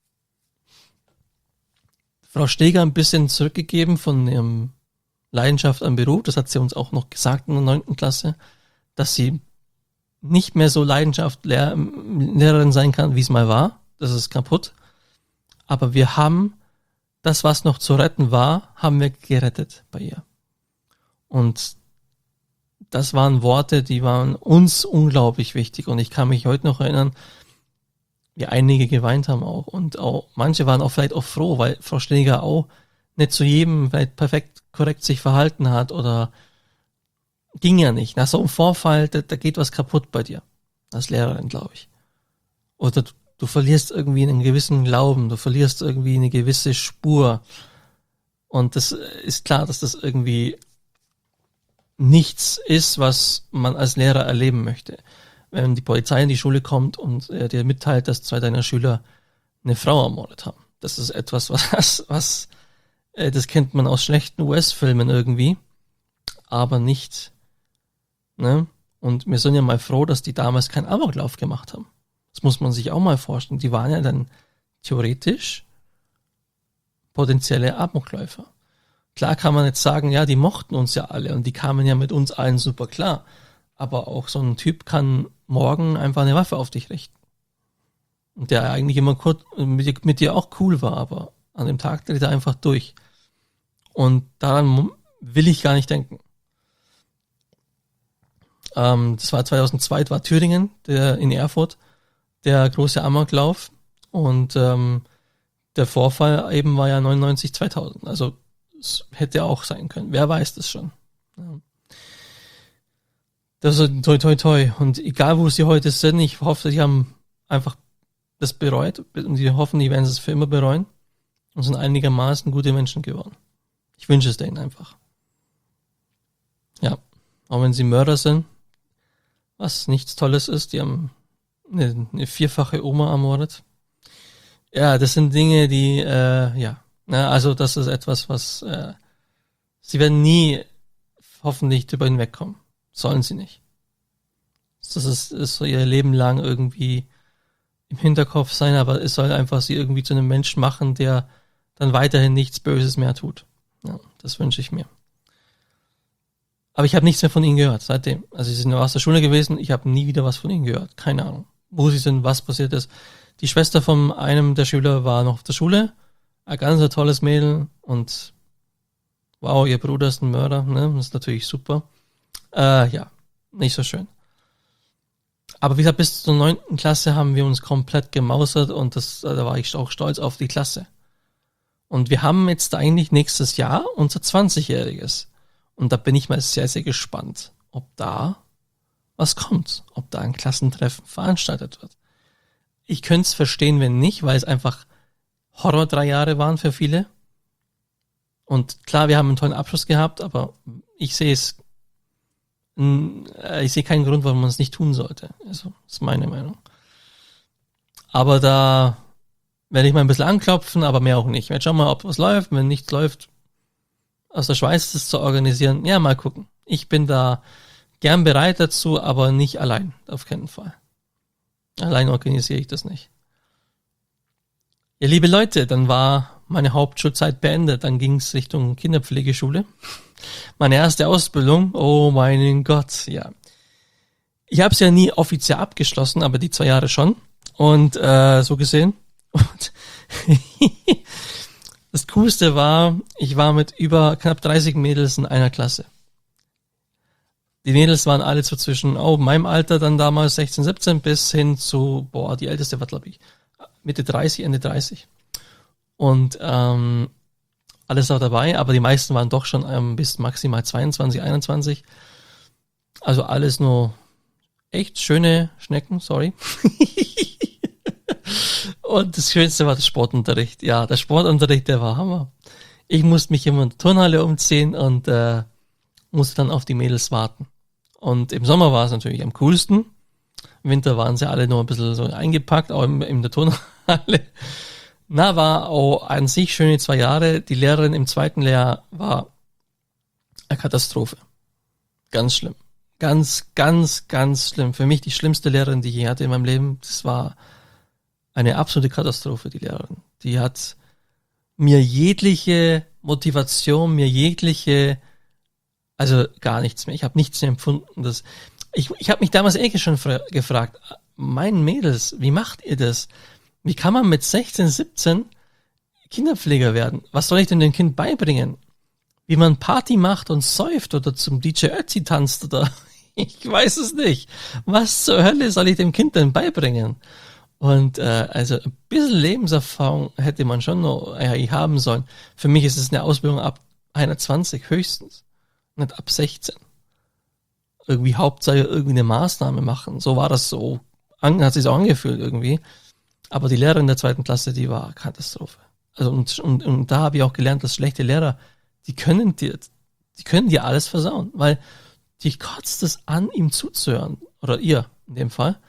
Frau Steger ein bisschen zurückgegeben von ihrem Leidenschaft am Beruf. Das hat sie uns auch noch gesagt in der neunten Klasse, dass sie nicht mehr so Leidenschaft Lehr- Lehrerin sein kann, wie es mal war. Das ist kaputt. Aber wir haben das, was noch zu retten war, haben wir gerettet bei ihr. Und das waren Worte, die waren uns unglaublich wichtig. Und ich kann mich heute noch erinnern, wie einige geweint haben auch. Und auch manche waren auch vielleicht auch froh, weil Frau Steger auch nicht zu jedem vielleicht perfekt korrekt sich verhalten hat oder ging ja nicht. Nach so einem Vorfall, da, da geht was kaputt bei dir. Als Lehrerin, glaube ich. Oder du, du verlierst irgendwie einen gewissen Glauben, du verlierst irgendwie eine gewisse Spur. Und das ist klar, dass das irgendwie nichts ist, was man als Lehrer erleben möchte. Wenn die Polizei in die Schule kommt und äh, dir mitteilt, dass zwei deiner Schüler eine Frau ermordet haben. Das ist etwas, was, was äh, das kennt man aus schlechten U S-Filmen irgendwie, aber nicht, ne? Und wir sind ja mal froh, dass die damals keinen Amoklauf gemacht haben. Das muss man sich auch mal vorstellen. Die waren ja dann theoretisch potenzielle Amokläufer. Klar kann man jetzt sagen, ja, die mochten uns ja alle und die kamen ja mit uns allen super klar. Aber auch so ein Typ kann morgen einfach eine Waffe auf dich richten. Und der eigentlich immer kurz mit, mit dir auch cool war, aber an dem Tag dreht er einfach durch. Und daran will ich gar nicht denken. Ähm, das war zweitausendzwei, das war Thüringen, der in Erfurt, der große Amoklauf. Und ähm, der Vorfall eben war ja neunundneunzig, zweitausend. Also es hätte auch sein können. Wer weiß das schon. Ja. Das ist toi toi toi. Und egal wo sie heute sind, ich hoffe, sie haben einfach das bereut. Und sie hoffen, die werden es für immer bereuen. Und sind einigermaßen gute Menschen geworden. Ich wünsche es denen einfach. Ja. Auch wenn sie Mörder sind, was nichts Tolles ist, die haben eine, eine vierfache Oma ermordet. Ja, das sind Dinge, die, äh, ja. Na, also das ist etwas, was äh, sie werden nie hoffentlich drüber hinwegkommen. Sollen sie nicht. Das ist, ist so ihr Leben lang irgendwie im Hinterkopf sein, aber es soll einfach sie irgendwie zu einem Menschen machen, der dann weiterhin nichts Böses mehr tut. Ja, das wünsche ich mir. Aber ich habe nichts mehr von ihnen gehört seitdem. Also sie sind aus der Schule gewesen, ich habe nie wieder was von ihnen gehört. Keine Ahnung, wo sie sind, was passiert ist. Die Schwester von einem der Schüler war noch auf der Schule. Ein ganz tolles Mädel und wow, ihr Bruder ist ein Mörder, ne? Das ist natürlich super. Äh, ja, nicht so schön. Aber wie gesagt, bis zur neunten Klasse haben wir uns komplett gemausert und das, da war ich auch stolz auf die Klasse. Und wir haben jetzt eigentlich nächstes Jahr unser zwanzigjähriges. Und da bin ich mal sehr, sehr gespannt, ob da was kommt, ob da ein Klassentreffen veranstaltet wird. Ich könnte es verstehen, wenn nicht, weil es einfach Horror drei Jahre waren für viele. Und klar, wir haben einen tollen Abschluss gehabt, aber ich sehe es, ich sehe keinen Grund, warum man es nicht tun sollte. Also, das ist meine Meinung. Aber da werde ich mal ein bisschen anklopfen, aber mehr auch nicht. Ich werde schauen mal, ob was läuft. Wenn nichts läuft, aus der Schweiz das zu organisieren, ja, mal gucken. Ich bin da gern bereit dazu, aber nicht allein, auf keinen Fall. Allein organisiere ich das nicht. Ja, liebe Leute, dann war meine Hauptschulzeit beendet. Dann ging es Richtung Kinderpflegeschule. Meine erste Ausbildung, oh mein Gott, ja. Ich habe es ja nie offiziell abgeschlossen, aber die zwei Jahre schon. Und äh, so gesehen. Und das Coolste war, ich war mit über knapp dreißig Mädels in einer Klasse. Die Mädels waren alle so zwischen, oh, meinem Alter dann damals sechzehn, siebzehn bis hin zu, boah, die älteste war, glaube ich, Mitte dreißig, Ende dreißig. Und ähm, alles auch dabei, aber die meisten waren doch schon ähm, bis maximal zweiundzwanzig, einundzwanzig. Also alles nur echt schöne Schnecken, sorry. Und das Schönste war der Sportunterricht. Ja, der Sportunterricht, der war Hammer. Ich musste mich immer in der Turnhalle umziehen und äh, musste dann auf die Mädels warten. Und im Sommer war es natürlich am coolsten. Im Winter waren sie alle noch ein bisschen so eingepackt, auch in, in der Turnhalle. Na, war auch an sich schöne zwei Jahre. Die Lehrerin im zweiten Lehrjahr war eine Katastrophe. Ganz schlimm. Ganz, ganz, ganz schlimm. Für mich die schlimmste Lehrerin, die ich je hatte in meinem Leben. Das war eine absolute Katastrophe, die Lehrerin. Die hat mir jegliche Motivation, mir jegliche, also gar nichts mehr. Ich habe nichts mehr empfunden. Das, ich ich habe mich damals eh schon fra- gefragt, mein Mädels, wie macht ihr das? Wie kann man mit sechzehn, siebzehn Kinderpfleger werden? Was soll ich denn dem Kind beibringen? Wie man Party macht und säuft oder zum D J Ötzi tanzt oder ich weiß es nicht. Was zur Hölle soll ich dem Kind denn beibringen? Und äh, also ein bisschen Lebenserfahrung hätte man schon noch äh, haben sollen. Für mich ist es eine Ausbildung ab einundzwanzig höchstens, nicht ab sechzehn. Irgendwie Hauptsache irgendwie eine Maßnahme machen. So war das so, an, hat sich so angefühlt irgendwie. Aber die Lehrerin der zweiten Klasse, die war Katastrophe. Also und, und, und da habe ich auch gelernt, dass schlechte Lehrer, die können dir, die können dir alles versauen, weil dich kotzt es an, ihm zuzuhören. Oder ihr in dem Fall.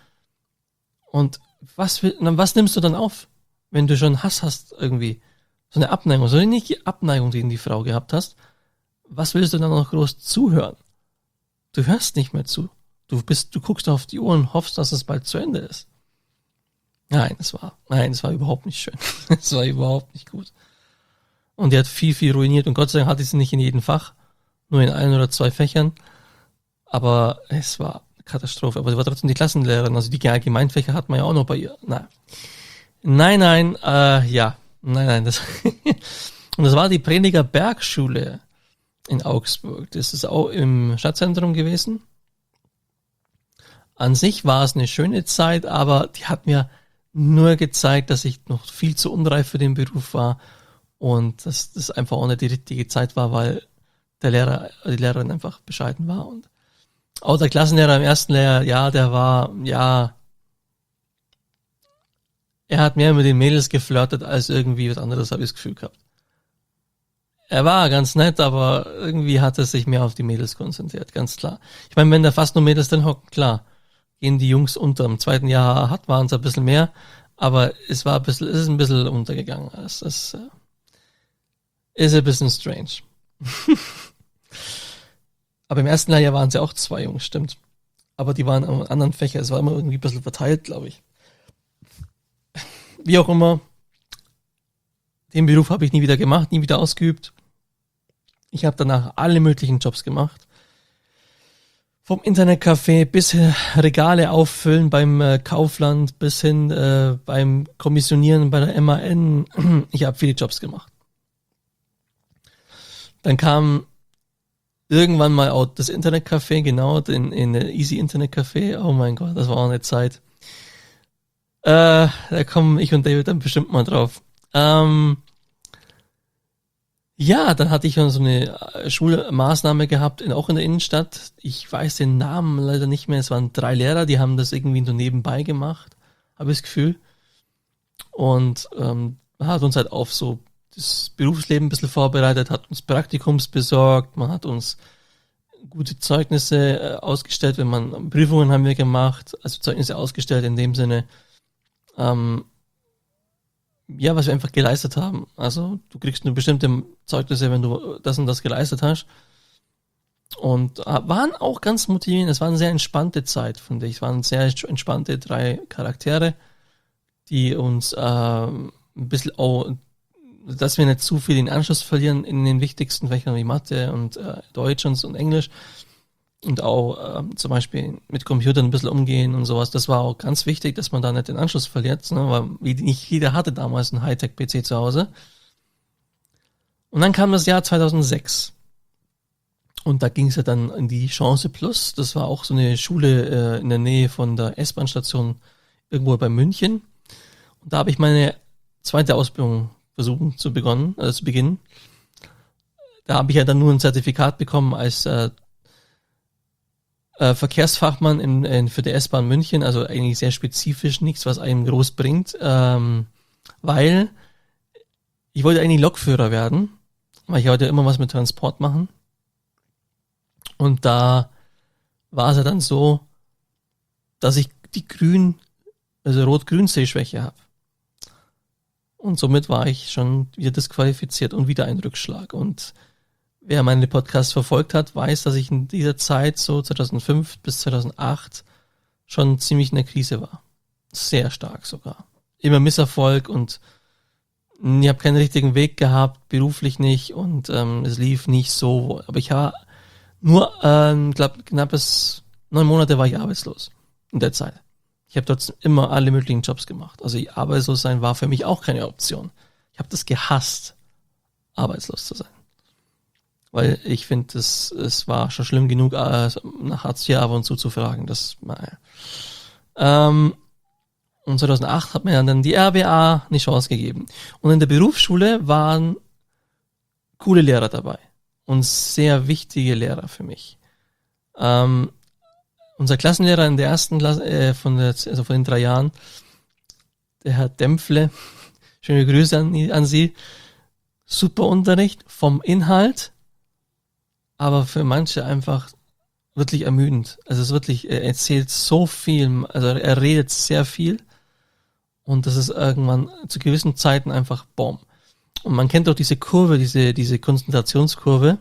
Und was, will, was nimmst du dann auf, wenn du schon Hass hast irgendwie? So eine Abneigung, so eine nicht Abneigung gegen die Frau gehabt hast. Was willst du dann noch groß zuhören? Du hörst nicht mehr zu. Du bist, du guckst auf die Uhr und hoffst, dass es bald zu Ende ist. Nein, es war, nein, es war überhaupt nicht schön. Es war überhaupt nicht gut. Und die hat viel, viel ruiniert. Und Gott sei Dank hatte ich sie nicht in jedem Fach. Nur in ein oder zwei Fächern. Aber es war Katastrophe. Aber sie war trotzdem die Klassenlehrerin. Also die Allgemeinfächer hat man ja auch noch bei ihr. Nein, nein, nein, äh, ja. Nein, nein. Das und das war die Prediger Bergschule in Augsburg. Das ist auch im Stadtzentrum gewesen. An sich war es eine schöne Zeit, aber die hat mir nur gezeigt, dass ich noch viel zu unreif für den Beruf war und dass das einfach auch nicht die richtige Zeit war, weil der Lehrer, die Lehrerin einfach bescheiden war. Und auch der Klassenlehrer im ersten Lehrjahr, ja, der war, ja, er hat mehr mit den Mädels geflirtet als irgendwie was anderes, habe ich das Gefühl gehabt. Er war ganz nett, aber irgendwie hat er sich mehr auf die Mädels konzentriert, ganz klar. Ich meine, wenn da fast nur Mädels drin hocken, klar, gehen die Jungs unter. Im zweiten Jahr hat waren es ein bisschen mehr, aber es war ein bisschen, es ist ein bisschen untergegangen. Es ist, äh, ist ein bisschen strange. Aber im ersten Jahr waren es ja auch zwei Jungs, stimmt. Aber die waren am anderen Fächer, es war immer irgendwie ein bisschen verteilt, glaube ich. Wie auch immer, den Beruf habe ich nie wieder gemacht, nie wieder ausgeübt. Ich habe danach alle möglichen Jobs gemacht. Vom Internetcafé bis Regale auffüllen beim äh, Kaufland bis hin äh, beim Kommissionieren bei der M A N. Ich habe viele Jobs gemacht. Dann kam irgendwann mal auch das Internetcafé, genau, in, in der Easy Internetcafé. Oh mein Gott, das war auch eine Zeit. Äh, da kommen ich und David dann bestimmt mal drauf. Ähm, ja, dann hatte ich schon so eine Schulmaßnahme gehabt, in, auch in der Innenstadt. Ich weiß den Namen leider nicht mehr. Es waren drei Lehrer, die haben das irgendwie so nebenbei gemacht, habe ich das Gefühl. Und ähm, hat uns halt auf so das Berufsleben ein bisschen vorbereitet, hat uns Praktikums besorgt, man hat uns gute Zeugnisse äh, ausgestellt, wenn man Prüfungen haben wir gemacht, also Zeugnisse ausgestellt in dem Sinne, ähm, ja, was wir einfach geleistet haben. Also du kriegst nur bestimmte Zeugnisse, wenn du das und das geleistet hast. Und waren auch ganz motivierend. Es war eine sehr entspannte Zeit, finde ich. Es waren sehr entspannte drei Charaktere, die uns äh, ein bisschen auch, dass wir nicht zu viel den Anschluss verlieren in den wichtigsten Fächern wie Mathe und äh, Deutsch und, und Englisch. Und auch äh, zum Beispiel mit Computern ein bisschen umgehen und sowas. Das war auch ganz wichtig, dass man da nicht den Anschluss verliert, ne? Weil nicht jeder hatte damals einen Hightech-P C zu Hause. Und dann kam das Jahr zweitausendsechs. Und da ging es ja dann in die Chance Plus. Das war auch so eine Schule äh, in der Nähe von der S-Bahn-Station irgendwo bei München. Und da habe ich meine zweite Ausbildung versuchen zu begonnen, äh, zu beginnen. Da habe ich ja dann nur ein Zertifikat bekommen als äh, äh, Verkehrsfachmann in, in, für die S-Bahn München, also eigentlich sehr spezifisch, nichts, was einem groß bringt, ähm, weil ich wollte eigentlich Lokführer werden, weil ich wollte immer was mit Transport machen. Und da war es ja dann so, dass ich die Grün, also Rot-Grün-Sehschwäche habe. Und somit war ich schon wieder disqualifiziert und wieder ein Rückschlag. Und wer meine Podcasts verfolgt hat, weiß, dass ich in dieser Zeit, so zweitausendfünf bis zweitausendacht, schon ziemlich in der Krise war. Sehr stark sogar. Immer Misserfolg und ich habe keinen richtigen Weg gehabt, beruflich nicht und ähm, es lief nicht so. Aber ich war nur, ähm, glaube knappes neun Monate war ich arbeitslos in der Zeit. Ich habe dort immer alle möglichen Jobs gemacht. Also arbeitslos sein war für mich auch keine Option. Ich habe das gehasst, arbeitslos zu sein. Weil ich finde, es, es war schon schlimm genug, äh, nach Hartz vier ab und zu zu fragen. Das, naja. Ähm, und zweitausendacht hat mir dann die R B A eine Chance gegeben. Und in der Berufsschule waren coole Lehrer dabei. Und sehr wichtige Lehrer für mich. Ähm, unser Klassenlehrer in der ersten Klasse, äh, von der, also von den drei Jahren, der Herr Dempfle, schöne Grüße an, an Sie. Super Unterricht vom Inhalt, aber für manche einfach wirklich ermüdend. Also es ist wirklich, er erzählt so viel, also er redet sehr viel und das ist irgendwann zu gewissen Zeiten einfach Bomb. Und man kennt auch diese Kurve, diese, diese Konzentrationskurve.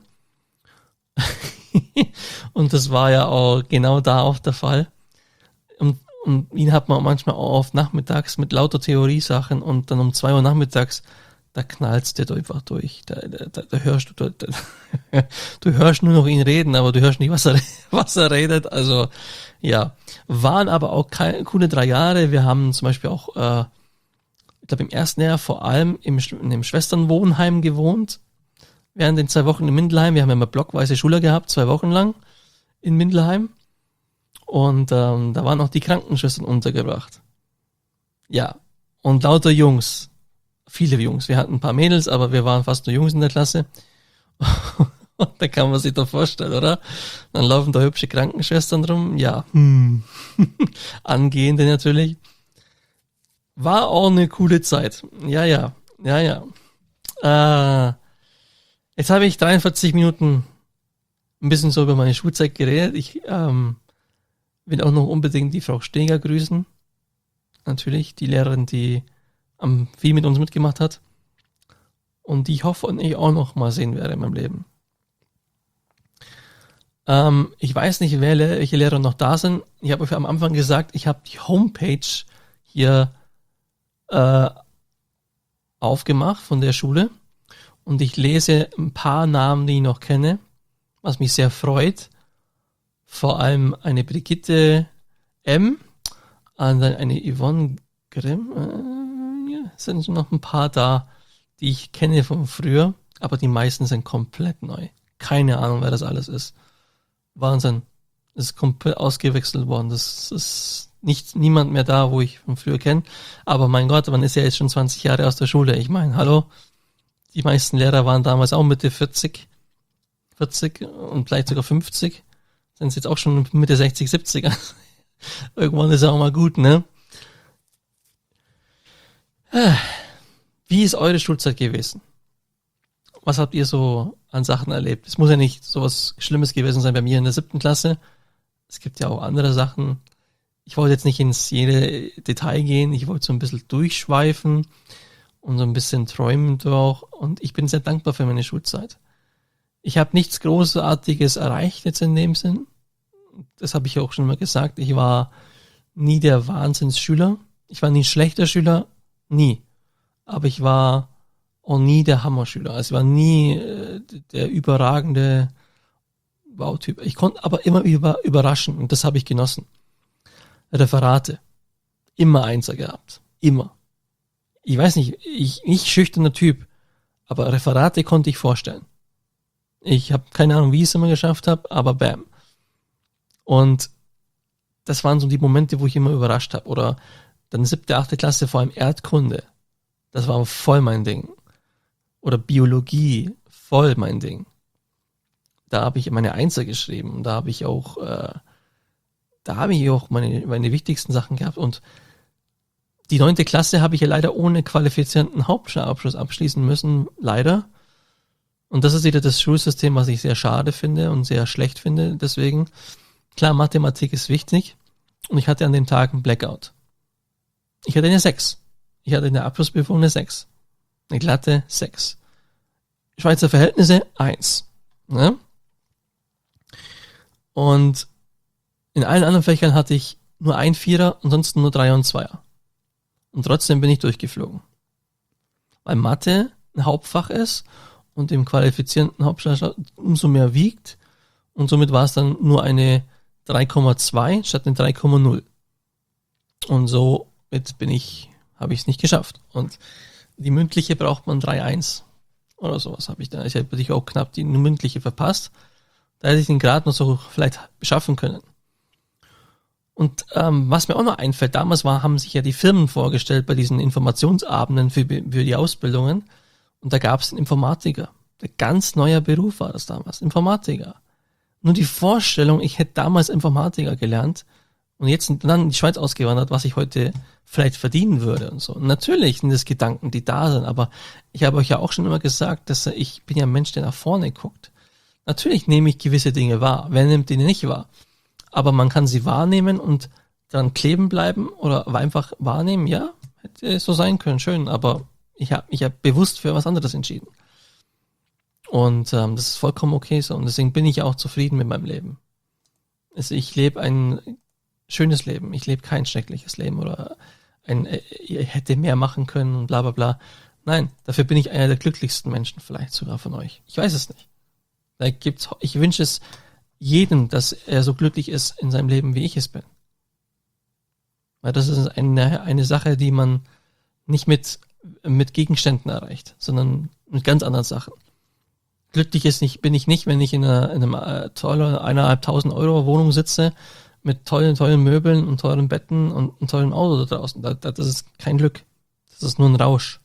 Und das war ja auch genau da auch der Fall. Und, und ihn hat man manchmal auch oft nachmittags mit lauter Theoriesachen und dann um zwei Uhr nachmittags, da knallst du einfach durch. Da, da, da hörst du, da, du hörst nur noch ihn reden, aber du hörst nicht, was er, was er redet. Also, ja. Waren aber auch keine, coole drei Jahre. Wir haben zum Beispiel auch, äh, ich glaube im ersten Jahr vor allem im, in dem Schwesternwohnheim gewohnt. Während den zwei Wochen in Mindelheim. Wir haben ja immer blockweise Schüler gehabt, zwei Wochen lang in Mindelheim. Und ähm, da waren auch die Krankenschwestern untergebracht. Ja. Und lauter Jungs. Viele Jungs. Wir hatten ein paar Mädels, aber wir waren fast nur Jungs in der Klasse. Und da kann man sich doch vorstellen, oder? Dann laufen da hübsche Krankenschwestern rum. Ja. Hm. Angehende natürlich. War auch eine coole Zeit. Ja, ja. Ja, ja. Äh, jetzt habe ich dreiundvierzig Minuten ein bisschen so über meine Schulzeit geredet. Ich ähm, will auch noch unbedingt die Frau Steger grüßen. Natürlich, die Lehrerin, die am viel mit uns mitgemacht hat. Und die ich hoffe und ich auch noch mal sehen werde in meinem Leben. Ähm, ich weiß nicht, welche Lehrer noch da sind. Ich habe euch am Anfang gesagt, ich habe die Homepage hier äh, aufgemacht von der Schule. Und ich lese ein paar Namen, die ich noch kenne, was mich sehr freut. Vor allem eine Brigitte M., eine Yvonne Grimm, äh, ja, sind noch ein paar da, die ich kenne von früher, aber die meisten sind komplett neu. Keine Ahnung, wer das alles ist. Wahnsinn. Das ist komplett ausgewechselt worden. Das ist nicht niemand mehr da, wo ich von früher kenne. Aber mein Gott, man ist ja jetzt schon zwanzig Jahre aus der Schule. Ich meine, hallo, die meisten Lehrer waren damals auch Mitte vierzig, vierzig und vielleicht sogar fünfzig. Sind jetzt auch schon Mitte sechzig, siebzig. Irgendwann ist ja auch mal gut, ne? Wie ist eure Schulzeit gewesen? Was habt ihr so an Sachen erlebt? Es muss ja nicht so was Schlimmes gewesen sein bei mir in der siebten Klasse. Es gibt ja auch andere Sachen. Ich wollte jetzt nicht ins jede Detail gehen. Ich wollte so ein bisschen durchschweifen und so ein bisschen träumen auch. Und ich bin sehr dankbar für meine Schulzeit. Ich habe nichts Großartiges erreicht jetzt in dem Sinn. Das habe ich auch schon mal gesagt. Ich war nie der Wahnsinnsschüler. Ich war nie ein schlechter Schüler. Nie. Aber ich war auch nie der Hammerschüler. Also ich war nie äh, der überragende Wow-Typ. Ich konnte aber immer über, überraschen und das habe ich genossen. Referate. Immer Einser gehabt. Immer. Ich weiß nicht, ich nicht schüchterner Typ, aber Referate konnte ich vorstellen. Ich habe keine Ahnung, wie ich es immer geschafft habe, aber bam. Und das waren so die Momente, wo ich immer überrascht habe. Oder dann siebte, achte Klasse, vor allem Erdkunde. Das war voll mein Ding. Oder Biologie, voll mein Ding. Da habe ich meine Einser geschrieben. Da habe ich auch äh, da habe ich auch meine, meine wichtigsten Sachen gehabt. Und die neunte Klasse habe ich ja leider ohne qualifizierten Hauptschulabschluss abschließen müssen, leider. Und das ist wieder das Schulsystem, was ich sehr schade finde und sehr schlecht finde. Deswegen, klar, Mathematik ist wichtig. Und ich hatte an dem Tag einen Blackout. Ich hatte eine sechs. Ich hatte in der Abschlussprüfung eine sechs. Eine glatte sechs. Schweizer Verhältnisse eins. Ne? Und in allen anderen Fächern hatte ich nur ein Vierer, ansonsten nur Dreier und Zweier. Und trotzdem bin ich durchgeflogen. Weil Mathe ein Hauptfach ist und im qualifizierenden Hauptschulabschluss umso mehr wiegt. Und somit war es dann nur eine drei Komma zwei statt eine drei Komma null. Und so jetzt bin ich, habe ich es nicht geschafft. Und die mündliche braucht man drei Komma eins oder sowas habe ich da. Ich habe auch knapp die mündliche verpasst. Da hätte ich den Grad noch so vielleicht schaffen können. Und ähm, was mir auch noch einfällt, damals war, haben sich ja die Firmen vorgestellt bei diesen Informationsabenden für, für die Ausbildungen. Und da gab es einen Informatiker. Der ganz neuer Beruf war das damals, Informatiker. Nur die Vorstellung, ich hätte damals Informatiker gelernt und jetzt dann in die Schweiz ausgewandert, was ich heute vielleicht verdienen würde und so. Und natürlich sind das Gedanken, die da sind, aber ich habe euch ja auch schon immer gesagt, dass ich bin ja ein Mensch, der nach vorne guckt. Natürlich nehme ich gewisse Dinge wahr. Wer nimmt die nicht wahr? Aber man kann sie wahrnehmen und dran kleben bleiben oder einfach wahrnehmen, ja, hätte so sein können, schön, aber ich habe mich ja bewusst für was anderes entschieden. Und ähm, das ist vollkommen okay so und deswegen bin ich auch zufrieden mit meinem Leben. Also ich lebe ein schönes Leben, ich lebe kein schreckliches Leben oder ein, äh, ihr hätte mehr machen können und bla bla bla. Nein, dafür bin ich einer der glücklichsten Menschen vielleicht sogar von euch. Ich weiß es nicht. Da gibt's, ich wünsche es jedem, dass er so glücklich ist in seinem Leben, wie ich es bin. Weil das ist eine, eine Sache, die man nicht mit, mit Gegenständen erreicht, sondern mit ganz anderen Sachen. Glücklich ist nicht, bin ich nicht, wenn ich in einer, in einem äh, tollen, eineinhalbtausend Euro Wohnung sitze, mit tollen, tollen Möbeln und tollen Betten und einem tollen Auto da draußen. Das, das ist kein Glück. Das ist nur ein Rausch.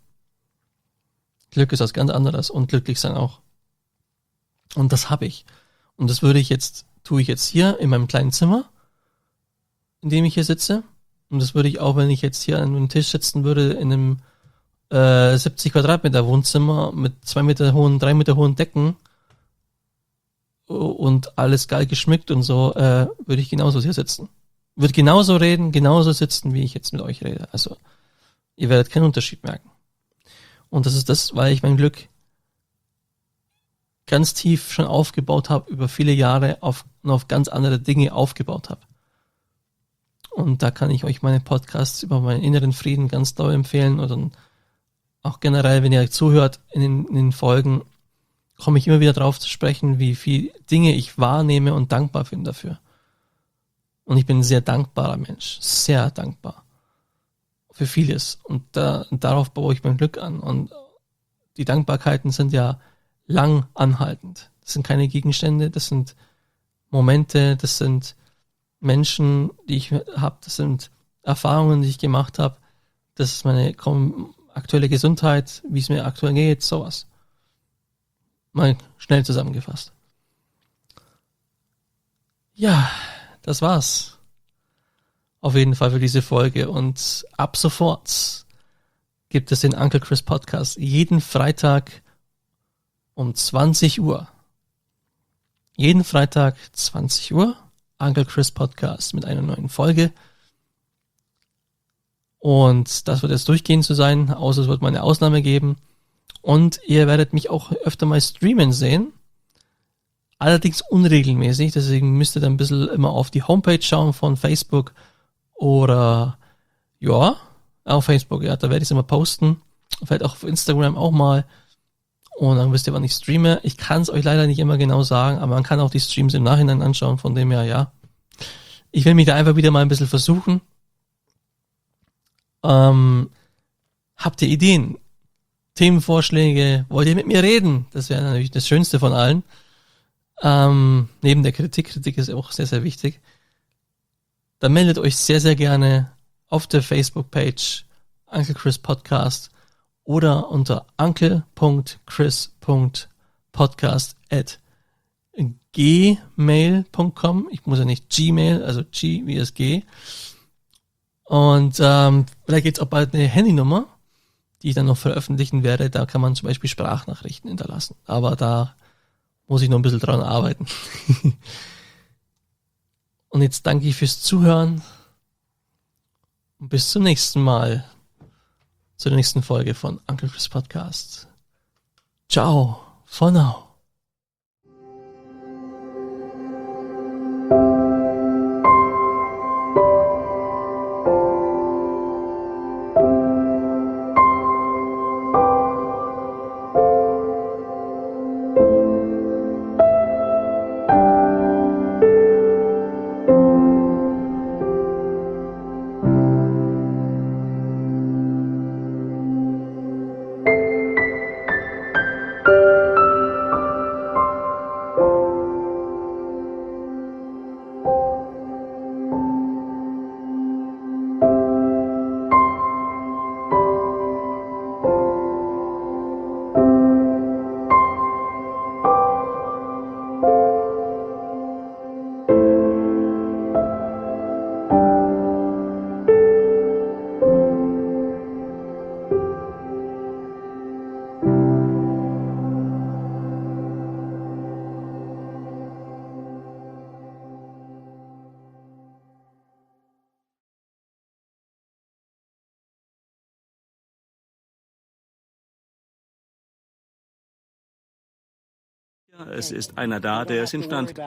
Glück ist was ganz anderes und glücklich sein auch. Und das habe ich. Und das würde ich jetzt, tue ich jetzt hier in meinem kleinen Zimmer, in dem ich hier sitze. Und das würde ich auch, wenn ich jetzt hier an einem Tisch sitzen würde, in einem äh, siebzig Quadratmeter Wohnzimmer mit zwei Meter hohen, drei Meter hohen Decken und alles geil geschmückt und so, äh, würde ich genauso hier sitzen. Würde genauso reden, genauso sitzen, wie ich jetzt mit euch rede. Also, ihr werdet keinen Unterschied merken. Und das ist das, weil ich mein Glück ganz tief schon aufgebaut habe, über viele Jahre auf, auf ganz andere Dinge aufgebaut habe. Und da kann ich euch meine Podcasts über meinen inneren Frieden ganz doll empfehlen. Und auch generell, wenn ihr zuhört in den, in den Folgen, komme ich immer wieder drauf zu sprechen, wie viele Dinge ich wahrnehme und dankbar bin dafür. Und ich bin ein sehr dankbarer Mensch, sehr dankbar für vieles. Und, da, und darauf baue ich mein Glück an. Und die Dankbarkeiten sind ja lang anhaltend. Das sind keine Gegenstände, das sind Momente, das sind Menschen, die ich habe, das sind Erfahrungen, die ich gemacht habe, das ist meine aktuelle Gesundheit, wie es mir aktuell geht, sowas. Mal schnell zusammengefasst. Ja, das war's. Auf jeden Fall für diese Folge und ab sofort gibt es den Uncle Chris Podcast jeden Freitag um zwanzig Uhr. Jeden Freitag zwanzig Uhr, Uncle Chris Podcast mit einer neuen Folge. Und das wird jetzt durchgehend so sein, außer es wird mal eine Ausnahme geben. Und ihr werdet mich auch öfter mal streamen sehen. Allerdings unregelmäßig, deswegen müsst ihr dann ein bisschen immer auf die Homepage schauen von Facebook oder ja, auf Facebook, ja, da werde ich es immer posten. Vielleicht auch auf Instagram auch mal. Und dann wisst ihr, wann ich streame. Ich kann es euch leider nicht immer genau sagen, aber man kann auch die Streams im Nachhinein anschauen, von dem her, ja. Ich will mich da einfach wieder mal ein bisschen versuchen. Ähm, habt ihr Ideen? Themenvorschläge? Wollt ihr mit mir reden? Das wäre natürlich das Schönste von allen. Ähm, neben der Kritik. Kritik ist auch sehr, sehr wichtig. Dann meldet euch sehr, sehr gerne auf der Facebook-Page Uncle Chris Podcast oder unter uncle punkt chris punkt podcast at gmail punkt com. Ich muss ja nicht Gmail, also G wie es G. Und ähm, vielleicht gibt es auch bald eine Handynummer, die ich dann noch veröffentlichen werde. Da kann man zum Beispiel Sprachnachrichten hinterlassen. Aber da muss ich noch ein bisschen dran arbeiten. Und jetzt danke ich fürs Zuhören und bis zum nächsten Mal. Zur nächsten Folge von Uncle Chris Podcast. Ciao, for now. Es ist einer da, der es instand